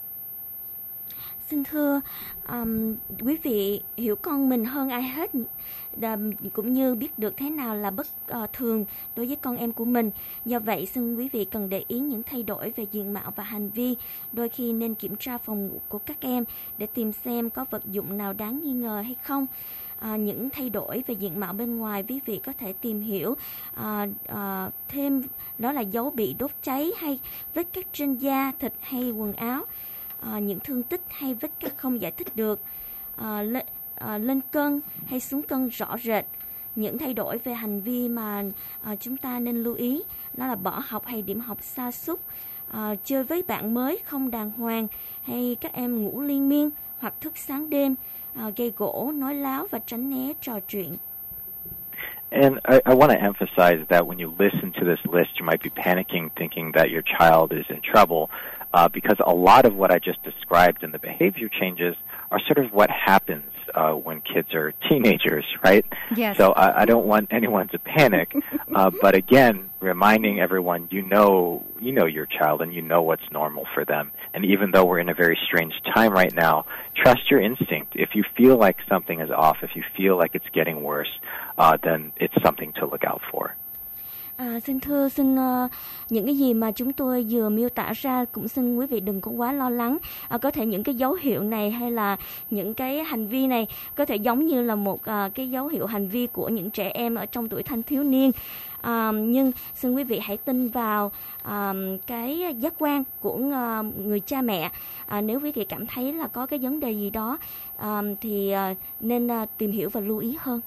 Xin thưa, um, quý vị hiểu con mình hơn ai hết, um, cũng như biết được thế nào là bất uh, thường đối với con em của mình. Do vậy, xin quý vị cần để ý những thay đổi về diện mạo và hành vi. Đôi khi nên kiểm tra phòng ngủ của các em để tìm xem có vật dụng nào đáng nghi ngờ hay không. À, những thay đổi về diện mạo bên ngoài, quý vị có thể tìm hiểu à, à, thêm đó là dấu bị đốt cháy hay vết cắt trên da, thịt hay quần áo. À, những thương tích hay vết cắt không giải thích được, à, lên, à, lên cân hay xuống cân rõ rệt. Những thay đổi về hành vi mà à, chúng ta nên lưu ý đó là bỏ học hay điểm học sa sút, à, chơi với bạn mới không đàng hoàng, hay các em ngủ liên miên hoặc thức sáng đêm, à, gây gổ, nói láo và tránh né trò chuyện. And I, I want to emphasize that when you listen to this list, you might be panicking, thinking that your child is in trouble. Uh, because a lot of what I just described in the behavior changes are sort of what happens uh, when kids are teenagers, right? Yes. So I, I don't want anyone to panic. uh, but again, reminding everyone, you know, you know your child and you know what's normal for them. And even though we're in a very strange time right now, trust your instinct. If you feel like something is off, if you feel like it's getting worse, uh, then it's something to look out for. À, xin thưa, xin uh, những cái gì mà chúng tôi vừa miêu tả ra cũng xin quý vị đừng có quá lo lắng. À, có thể những cái dấu hiệu này hay là những cái hành vi này có thể giống như là một uh, cái dấu hiệu hành vi của những trẻ em ở trong tuổi thanh thiếu niên. À, nhưng xin quý vị hãy tin vào uh, cái giác quan của uh, người cha mẹ. À, nếu quý vị cảm thấy là có cái vấn đề gì đó uh, thì uh, nên uh, tìm hiểu và lưu ý hơn.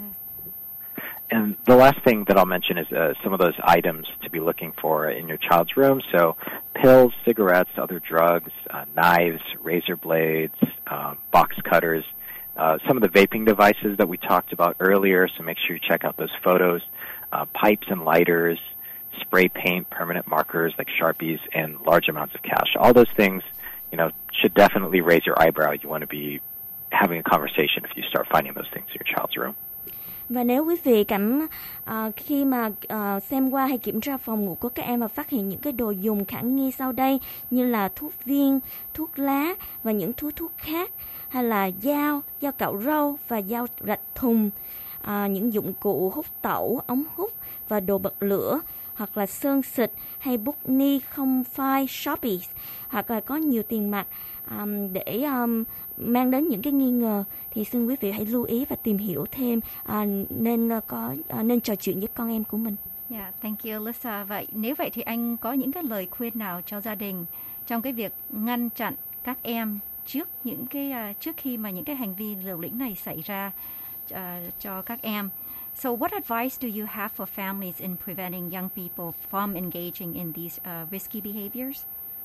And the last thing that I'll mention is uh, some of those items to be looking for in your child's room. So pills, cigarettes, other drugs, uh, knives, razor blades, uh, box cutters, uh, some of the vaping devices that we talked about earlier, so make sure you check out those photos, uh, pipes and lighters, spray paint, permanent markers like Sharpies, and large amounts of cash. All those things, you know, should definitely raise your eyebrow. You want to be having a conversation if you start finding those things in your child's room. Và nếu quý vị cảm uh, khi mà uh, xem qua hay kiểm tra phòng ngủ của các em và phát hiện những cái đồ dùng khả nghi sau đây như là thuốc viên, thuốc lá và những thứ thuốc khác, hay là dao, dao cạo râu và dao rạch thùng, uh, những dụng cụ hút tẩu, ống hút và đồ bật lửa, hoặc là sơn xịt hay bút ni không phai Sharpie, hoặc là có nhiều tiền mặt um, để um, mang đến những cái nghi ngờ, thì xin quý vị hãy lưu ý và tìm hiểu thêm, uh, nên uh, có uh, nên trò chuyện với con em của mình. Yeah, thank you, Alyssa. Vậy nếu vậy thì anh có những cái lời khuyên nào cho gia đình trong cái việc ngăn chặn các em trước những cái uh, trước khi mà những cái hành vi liều lĩnh này xảy ra uh, cho các em? So what advice do you have for families in preventing young people from engaging in these uh, risky behaviors?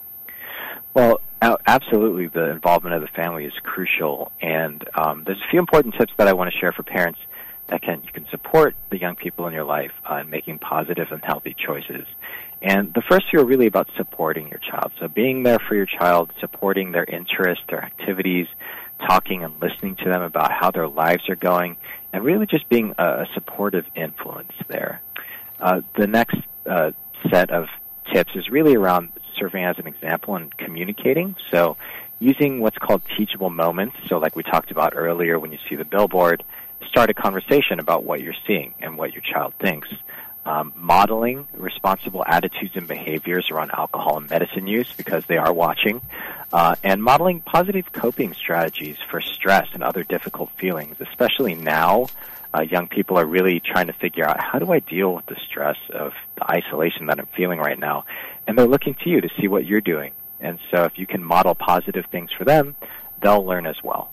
Well, absolutely, the involvement of the family is crucial, and um, there's a few important tips that I want to share for parents that can you can support the young people in your life uh, in making positive and healthy choices. And the first two are really about supporting your child. So being there for your child, supporting their interests, their activities, talking and listening to them about how their lives are going, and really just being a, a supportive influence there. Uh, the next uh, set of tips is really around serving as an example and communicating. So using what's called teachable moments. So like we talked about earlier, when you see the billboard, start a conversation about what you're seeing and what your child thinks. Um, modeling responsible attitudes and behaviors around alcohol and medicine use because they are watching. Uh, and modeling positive coping strategies for stress and other difficult feelings, especially now. Uh, young people are really trying to figure out, how do I deal with the stress of the isolation that I'm feeling right now? And they're looking to you to see what you're doing. And so if you can model positive things for them, they'll learn as well.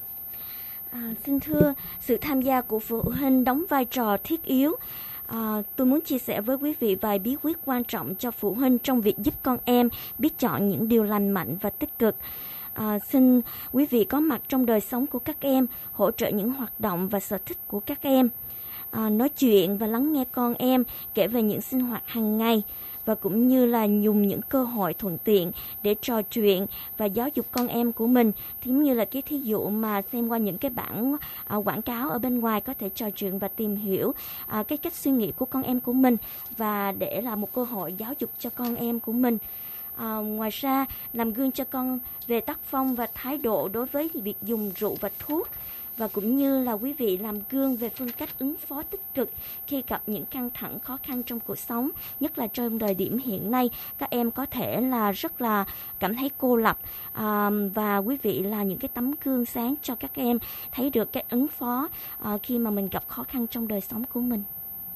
À, xin thưa, sự tham gia của phụ huynh đóng vai trò thiết yếu. À, tôi muốn chia sẻ với quý vị vài bí quyết quan trọng cho phụ huynh trong việc giúp con em biết chọn những điều lành mạnh và tích cực. À, xin quý vị có mặt trong đời sống của các em, hỗ trợ những hoạt động và sở thích của các em, à, nói chuyện và lắng nghe con em kể về những sinh hoạt hàng ngày, và cũng như là dùng những cơ hội thuận tiện để trò chuyện và giáo dục con em của mình. Thí như là cái thí dụ mà xem qua những cái bảng à, quảng cáo ở bên ngoài, có thể trò chuyện và tìm hiểu à, cái cách suy nghĩ của con em của mình, và để là một cơ hội giáo dục cho con em của mình. À, ngoài ra, làm gương cho con về tác phong và thái độ đối với việc dùng rượu và thuốc, và cũng như là quý vị làm gương về phương cách ứng phó tích cực khi gặp những căng thẳng khó khăn trong cuộc sống, nhất là trong thời điểm hiện nay các em có thể là rất là cảm thấy cô lập, à, và quý vị là những cái tấm gương sáng cho các em thấy được cái ứng phó à, khi mà mình gặp khó khăn trong đời sống của mình.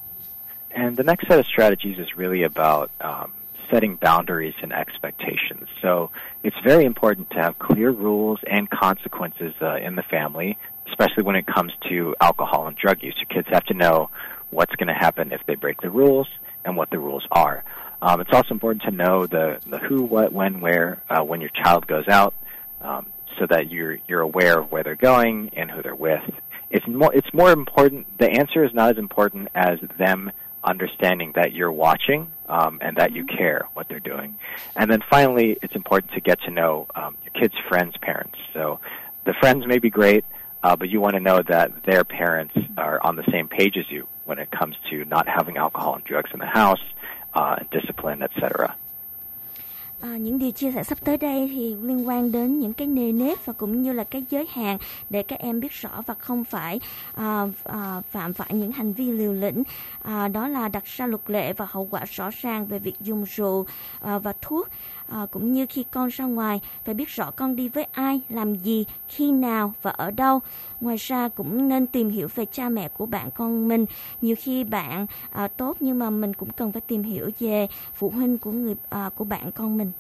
And the next set of strategies is really about um, setting boundaries and expectations. So it's very important to have clear rules and consequences uh, in the family, especially when it comes to alcohol and drug use. Your kids have to know what's going to happen if they break the rules and what the rules are. Um, it's also important to know the, the who, what, when, where, uh, when your child goes out, um, so that you're you're aware of where they're going and who they're with. It's more it's more important. The answer is not as important as them understanding that you're watching um, and that you care what they're doing. And then finally, it's important to get to know um, your kids' friends' parents. So the friends may be great, uh, but you want to know that their parents are on the same page as you when it comes to not having alcohol and drugs in the house, uh, discipline, et cetera. À, những điều chia sẻ sắp tới đây thì liên quan đến những cái nề nếp và cũng như là cái giới hạn để các em biết rõ và không phải à, à, phạm phải những hành vi liều lĩnh. À, đó là đặt ra luật lệ và hậu quả rõ ràng về việc dùng rượu à, và thuốc. À, cũng như khi con ra ngoài phải biết rõ con đi với ai, làm gì, khi nào và ở đâu. Ngoài ra cũng nên tìm hiểu về cha mẹ của bạn con mình. Nhiều khi bạn à, tốt nhưng mà mình cũng cần phải tìm hiểu về phụ huynh của người à, của bạn con mình.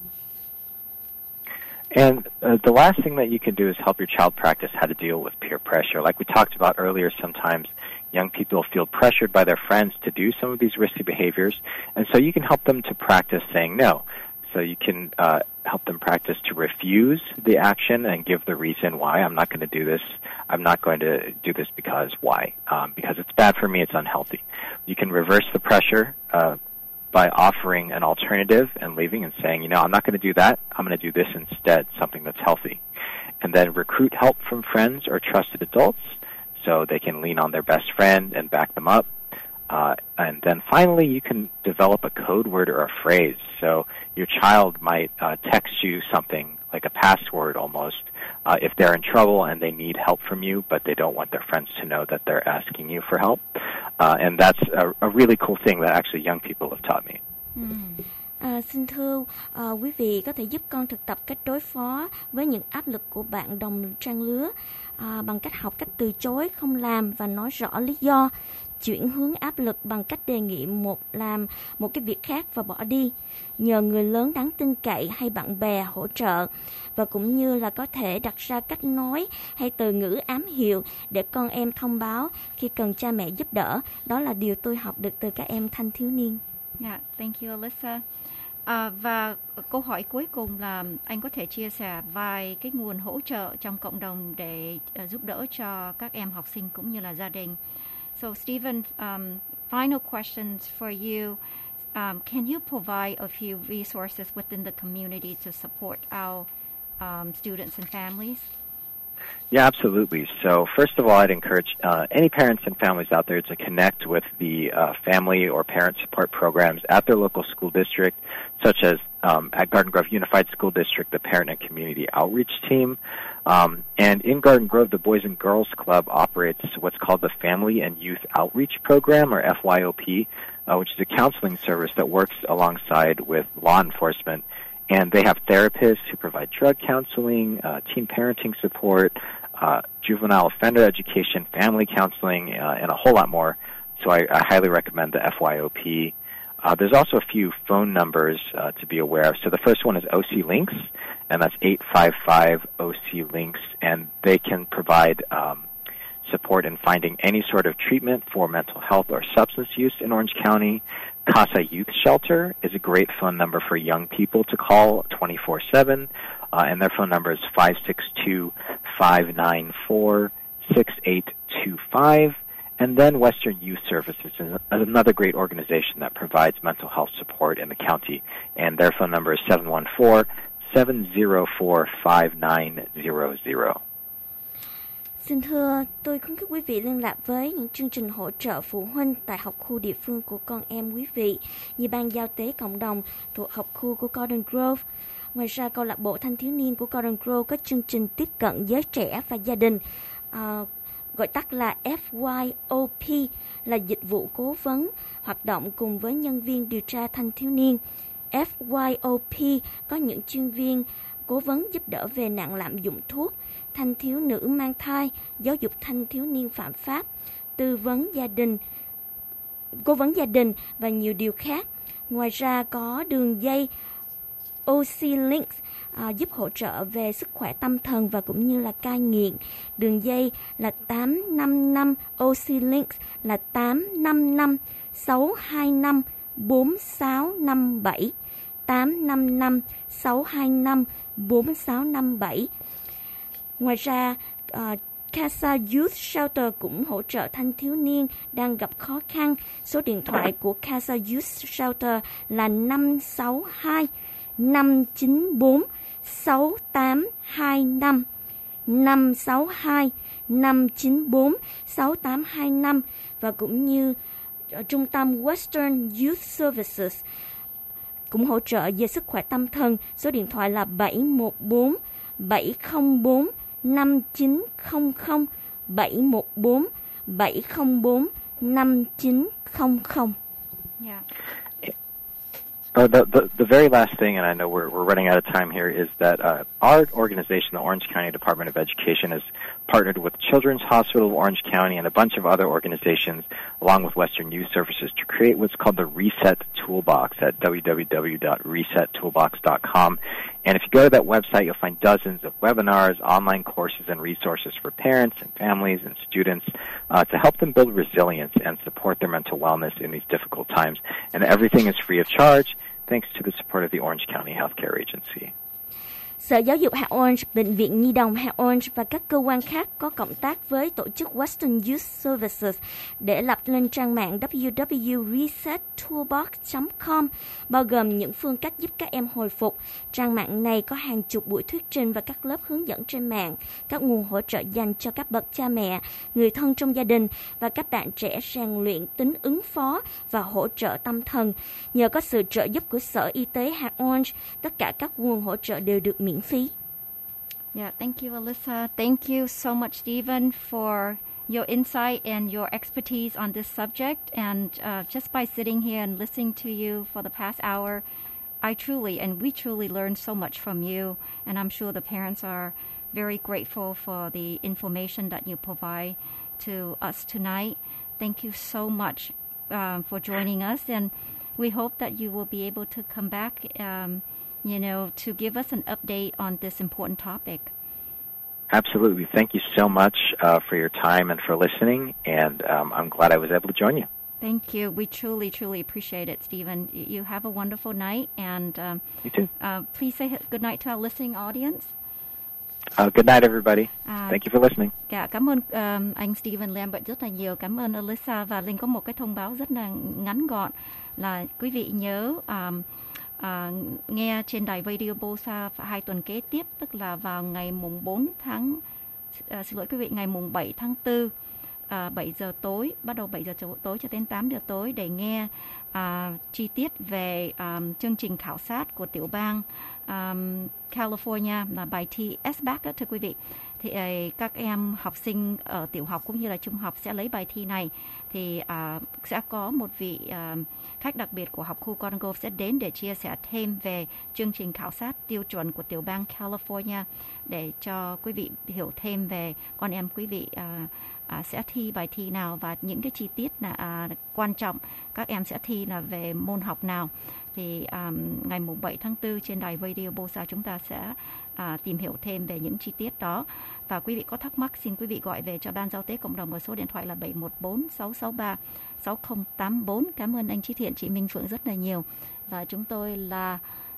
And uh, the last thing that you can do is help your child practice how to deal with peer pressure. Like we talked about earlier, sometimes young people feel pressured by their friends to do some of these risky behaviors, and so you can help them to practice saying no. So you can uh, help them practice to refuse the action and give the reason why. I'm not going to do this. I'm not going to do this because why? Um, because it's bad for me. It's unhealthy. You can reverse the pressure uh, by offering an alternative and leaving and saying, you know, I'm not going to do that. I'm going to do this instead, something that's healthy. And then recruit help from friends or trusted adults so they can lean on their best friend and back them up. Uh, and then finally, you can develop a code word or a phrase. So your child might uh, text you something like a password almost uh, if they're in trouble and they need help from you, but they don't want their friends to know that they're asking you for help. Uh, and that's a, a really cool thing that actually young people have taught me. Mm. À, xin thưa à, quý vị có thể giúp con thực tập cách đối phó với những áp lực của bạn đồng trang lứa à, bằng cách học cách từ chối, không làm và nói rõ lý do, chuyển hướng áp lực bằng cách đề nghị một làm một cái việc khác và bỏ đi, nhờ người lớn đáng tin cậy hay bạn bè hỗ trợ, và cũng như là có thể đặt ra cách nói hay từ ngữ ám hiệu để con em thông báo khi cần cha mẹ giúp đỡ. Đó là điều tôi học được từ các em thanh thiếu niên. Yeah, thank you, Alyssa. À, và câu hỏi cuối cùng là anh có thể chia sẻ vài cái nguồn hỗ trợ trong cộng đồng để uh, giúp đỡ cho các em học sinh cũng như là gia đình. So Stephen, um, final questions for you. Um, can you provide a few resources within the community to support our um, students and families? Yeah, absolutely. So first of all, I'd encourage uh, any parents and families out there to connect with the uh, family or parent support programs at their local school district, such as um, at Garden Grove Unified School District, the Parent and Community Outreach Team. Um, and in Garden Grove, the Boys and Girls Club operates what's called the Family and Youth Outreach Program, or F Y O P, uh, which is a counseling service that works alongside with law enforcement. And they have therapists who provide drug counseling, uh, teen parenting support, uh, juvenile offender education, family counseling, uh, and a whole lot more. So I, I highly recommend the F Y O P. Uh, there's also a few phone numbers uh, to be aware of. So the first one is O C Links, and that's eight five five O C Links, and they can provide um, support in finding any sort of treatment for mental health or substance use in Orange County. Casa Youth Shelter is a great phone number for young people to call twenty-four seven, uh, and their phone number is five six two, five nine four, six eight two five. And then Western Youth Services is another great organization that provides mental health support in the county, and their phone number is seven one four, seven zero four, five nine zero zero. Xin thưa, tôi khuyến khích quý vị liên lạc với những chương trình hỗ trợ phụ huynh tại học khu địa phương của con em quý vị, như Ban Giao tế Cộng đồng thuộc học khu của Garden Grove. Ngoài ra, câu lạc bộ thanh thiếu niên của Garden Grove có chương trình tiếp cận giới trẻ và gia đình, uh, gọi tắt là F Y O P, là dịch vụ cố vấn, hoạt động cùng với nhân viên điều tra thanh thiếu niên. F Y O P có những chuyên viên cố vấn giúp đỡ về nạn lạm dụng thuốc, thanh thiếu nữ mang thai, giáo dục thanh thiếu niên phạm pháp, tư vấn gia đình, cố vấn gia đình và nhiều điều khác. Ngoài ra có đường dây O C Links à, giúp hỗ trợ về sức khỏe tâm thần và cũng như là cai nghiện. Đường dây là tám năm năm, O C Links là tám năm năm, sáu hai năm, bốn sáu năm bảy, tám năm năm, sáu hai năm, bốn sáu năm bảy. Ngoài ra, uh, Casa Youth Shelter cũng hỗ trợ thanh thiếu niên đang gặp khó khăn. Số điện thoại của Casa Youth Shelter là năm sáu hai, năm chín bốn, sáu tám hai năm, năm sáu hai, năm chín bốn, sáu tám hai năm, và cũng như uh, trung tâm Western Youth Services cũng hỗ trợ về sức khỏe tâm thần. Số điện thoại là bảy một bốn, bảy không bốn, năm chín không không, bảy một bốn, bảy không bốn, năm chín không không. Yeah. Uh, the, the the very last thing, and I know we're we're running out of time here, is that uh, our organization, the Orange County Department of Education, has partnered with Children's Hospital of Orange County and a bunch of other organizations, along with Western Youth Services, to create what's called the Reset Toolbox at w w w dot reset toolbox dot com. And if you go to that website, you'll find dozens of webinars, online courses, and resources for parents and families and students uh, to help them build resilience and support their mental wellness in these difficult times. And everything is free of charge, thanks to the support of the Orange County Healthcare Agency. Sở Giáo dục hạt Orange, Bệnh viện Nhi đồng hạt Orange và các cơ quan khác có cộng tác với tổ chức Western Youth Services để lập lên trang mạng w w w chấm reset toolbox chấm com, bao gồm những phương cách giúp các em hồi phục. Trang mạng này có hàng chục buổi thuyết trình và các lớp hướng dẫn trên mạng, các nguồn hỗ trợ dành cho các bậc cha mẹ, người thân trong gia đình và các bạn trẻ rèn luyện tính ứng phó và hỗ trợ tâm thần. Nhờ có sự trợ giúp của Sở Y tế hạt Orange, tất cả các nguồn hỗ trợ đều được miễn phí. Yeah, thank you, Alyssa. Thank you so much, Stephen, for your insight and your expertise on this subject. And uh, just by sitting here and listening to you for the past hour, I truly, and we truly learned so much from you. And I'm sure the parents are very grateful for the information that you provide to us tonight. Thank you so much um, for joining us. And we hope that you will be able to come back um, you know, to give us an update on this important topic. Absolutely. Thank you so much uh, for your time and for listening, and um, I'm glad I was able to join you. Thank you. We truly, truly appreciate it, Stephen. You have a wonderful night, and um, you too. Uh, please say good night to our listening audience. Uh, good night, everybody. À, Thank you for listening. Dạ, cảm ơn um, anh Stephen Lambert rất là nhiều. Cảm ơn Alyssa, và Linh có một cái thông báo rất là ngắn gọn là quý vị nhớ um, À, nghe trên đài Radio Bosa hai tuần kế tiếp, tức là vào ngày mùng bốn tháng à, xin lỗi quý vị, ngày mùng bảy tháng tư, à, bảy giờ tối, bắt đầu bảy giờ tối cho đến tám giờ tối để nghe à, chi tiết về à, chương trình khảo sát của tiểu bang à, California là bài thi ét bát đó thưa quý vị. Thì à, các em học sinh ở tiểu học cũng như là trung học sẽ lấy bài thi này, thì à, sẽ có một vị à, khách đặc biệt của học khu Garden Grove sẽ đến để chia sẻ thêm về chương trình khảo sát tiêu chuẩn của tiểu bang California, để cho quý vị hiểu thêm về con em quý vị à, à, sẽ thi bài thi nào và những cái chi tiết là à, quan trọng các em sẽ thi là về môn học nào. Thì um, ngày mùng bảy tháng tư trên đài Radio Bosa chúng ta sẽ à, tìm hiểu thêm về những chi tiết đó. Và quý vị có thắc mắc xin quý vị gọi về cho Ban Giao tế Cộng đồng ở số điện thoại là bảy một bốn sáu sáu ba sáu không tám bốn. Cảm ơn anh Chí Thiện, chị Minh Phượng rất là nhiều. Và chúng tôi là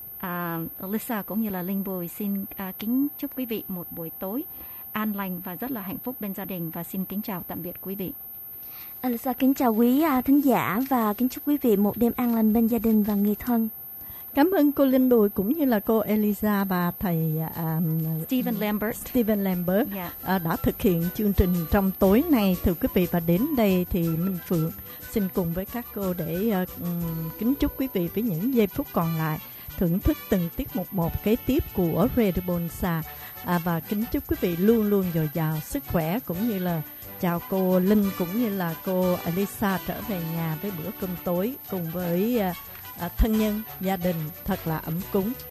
à, Alyssa cũng như là Linh Bùi xin à, kính chúc quý vị một buổi tối an lành và rất là hạnh phúc bên gia đình, và xin kính chào tạm biệt quý vị. Alyssa kính chào quý uh, thính giả và kính chúc quý vị một đêm an lành bên gia đình và người thân. Cảm ơn cô Linh Bùi cũng như là cô Eliza và thầy uh, Stephen Lambert, Stephen Lambert yeah. uh, đã thực hiện chương trình trong tối nay. Thưa quý vị, và đến đây thì Minh Phượng xin cùng với các cô để uh, kính chúc quý vị với những giây phút còn lại thưởng thức từng tiết mục một kế tiếp của Radio Bosa, uh, và kính chúc quý vị luôn luôn dồi dào sức khỏe, cũng như là chào cô Linh cũng như là cô Alyssa trở về nhà với bữa cơm tối cùng với uh, thân nhân, gia đình thật là ấm cúng.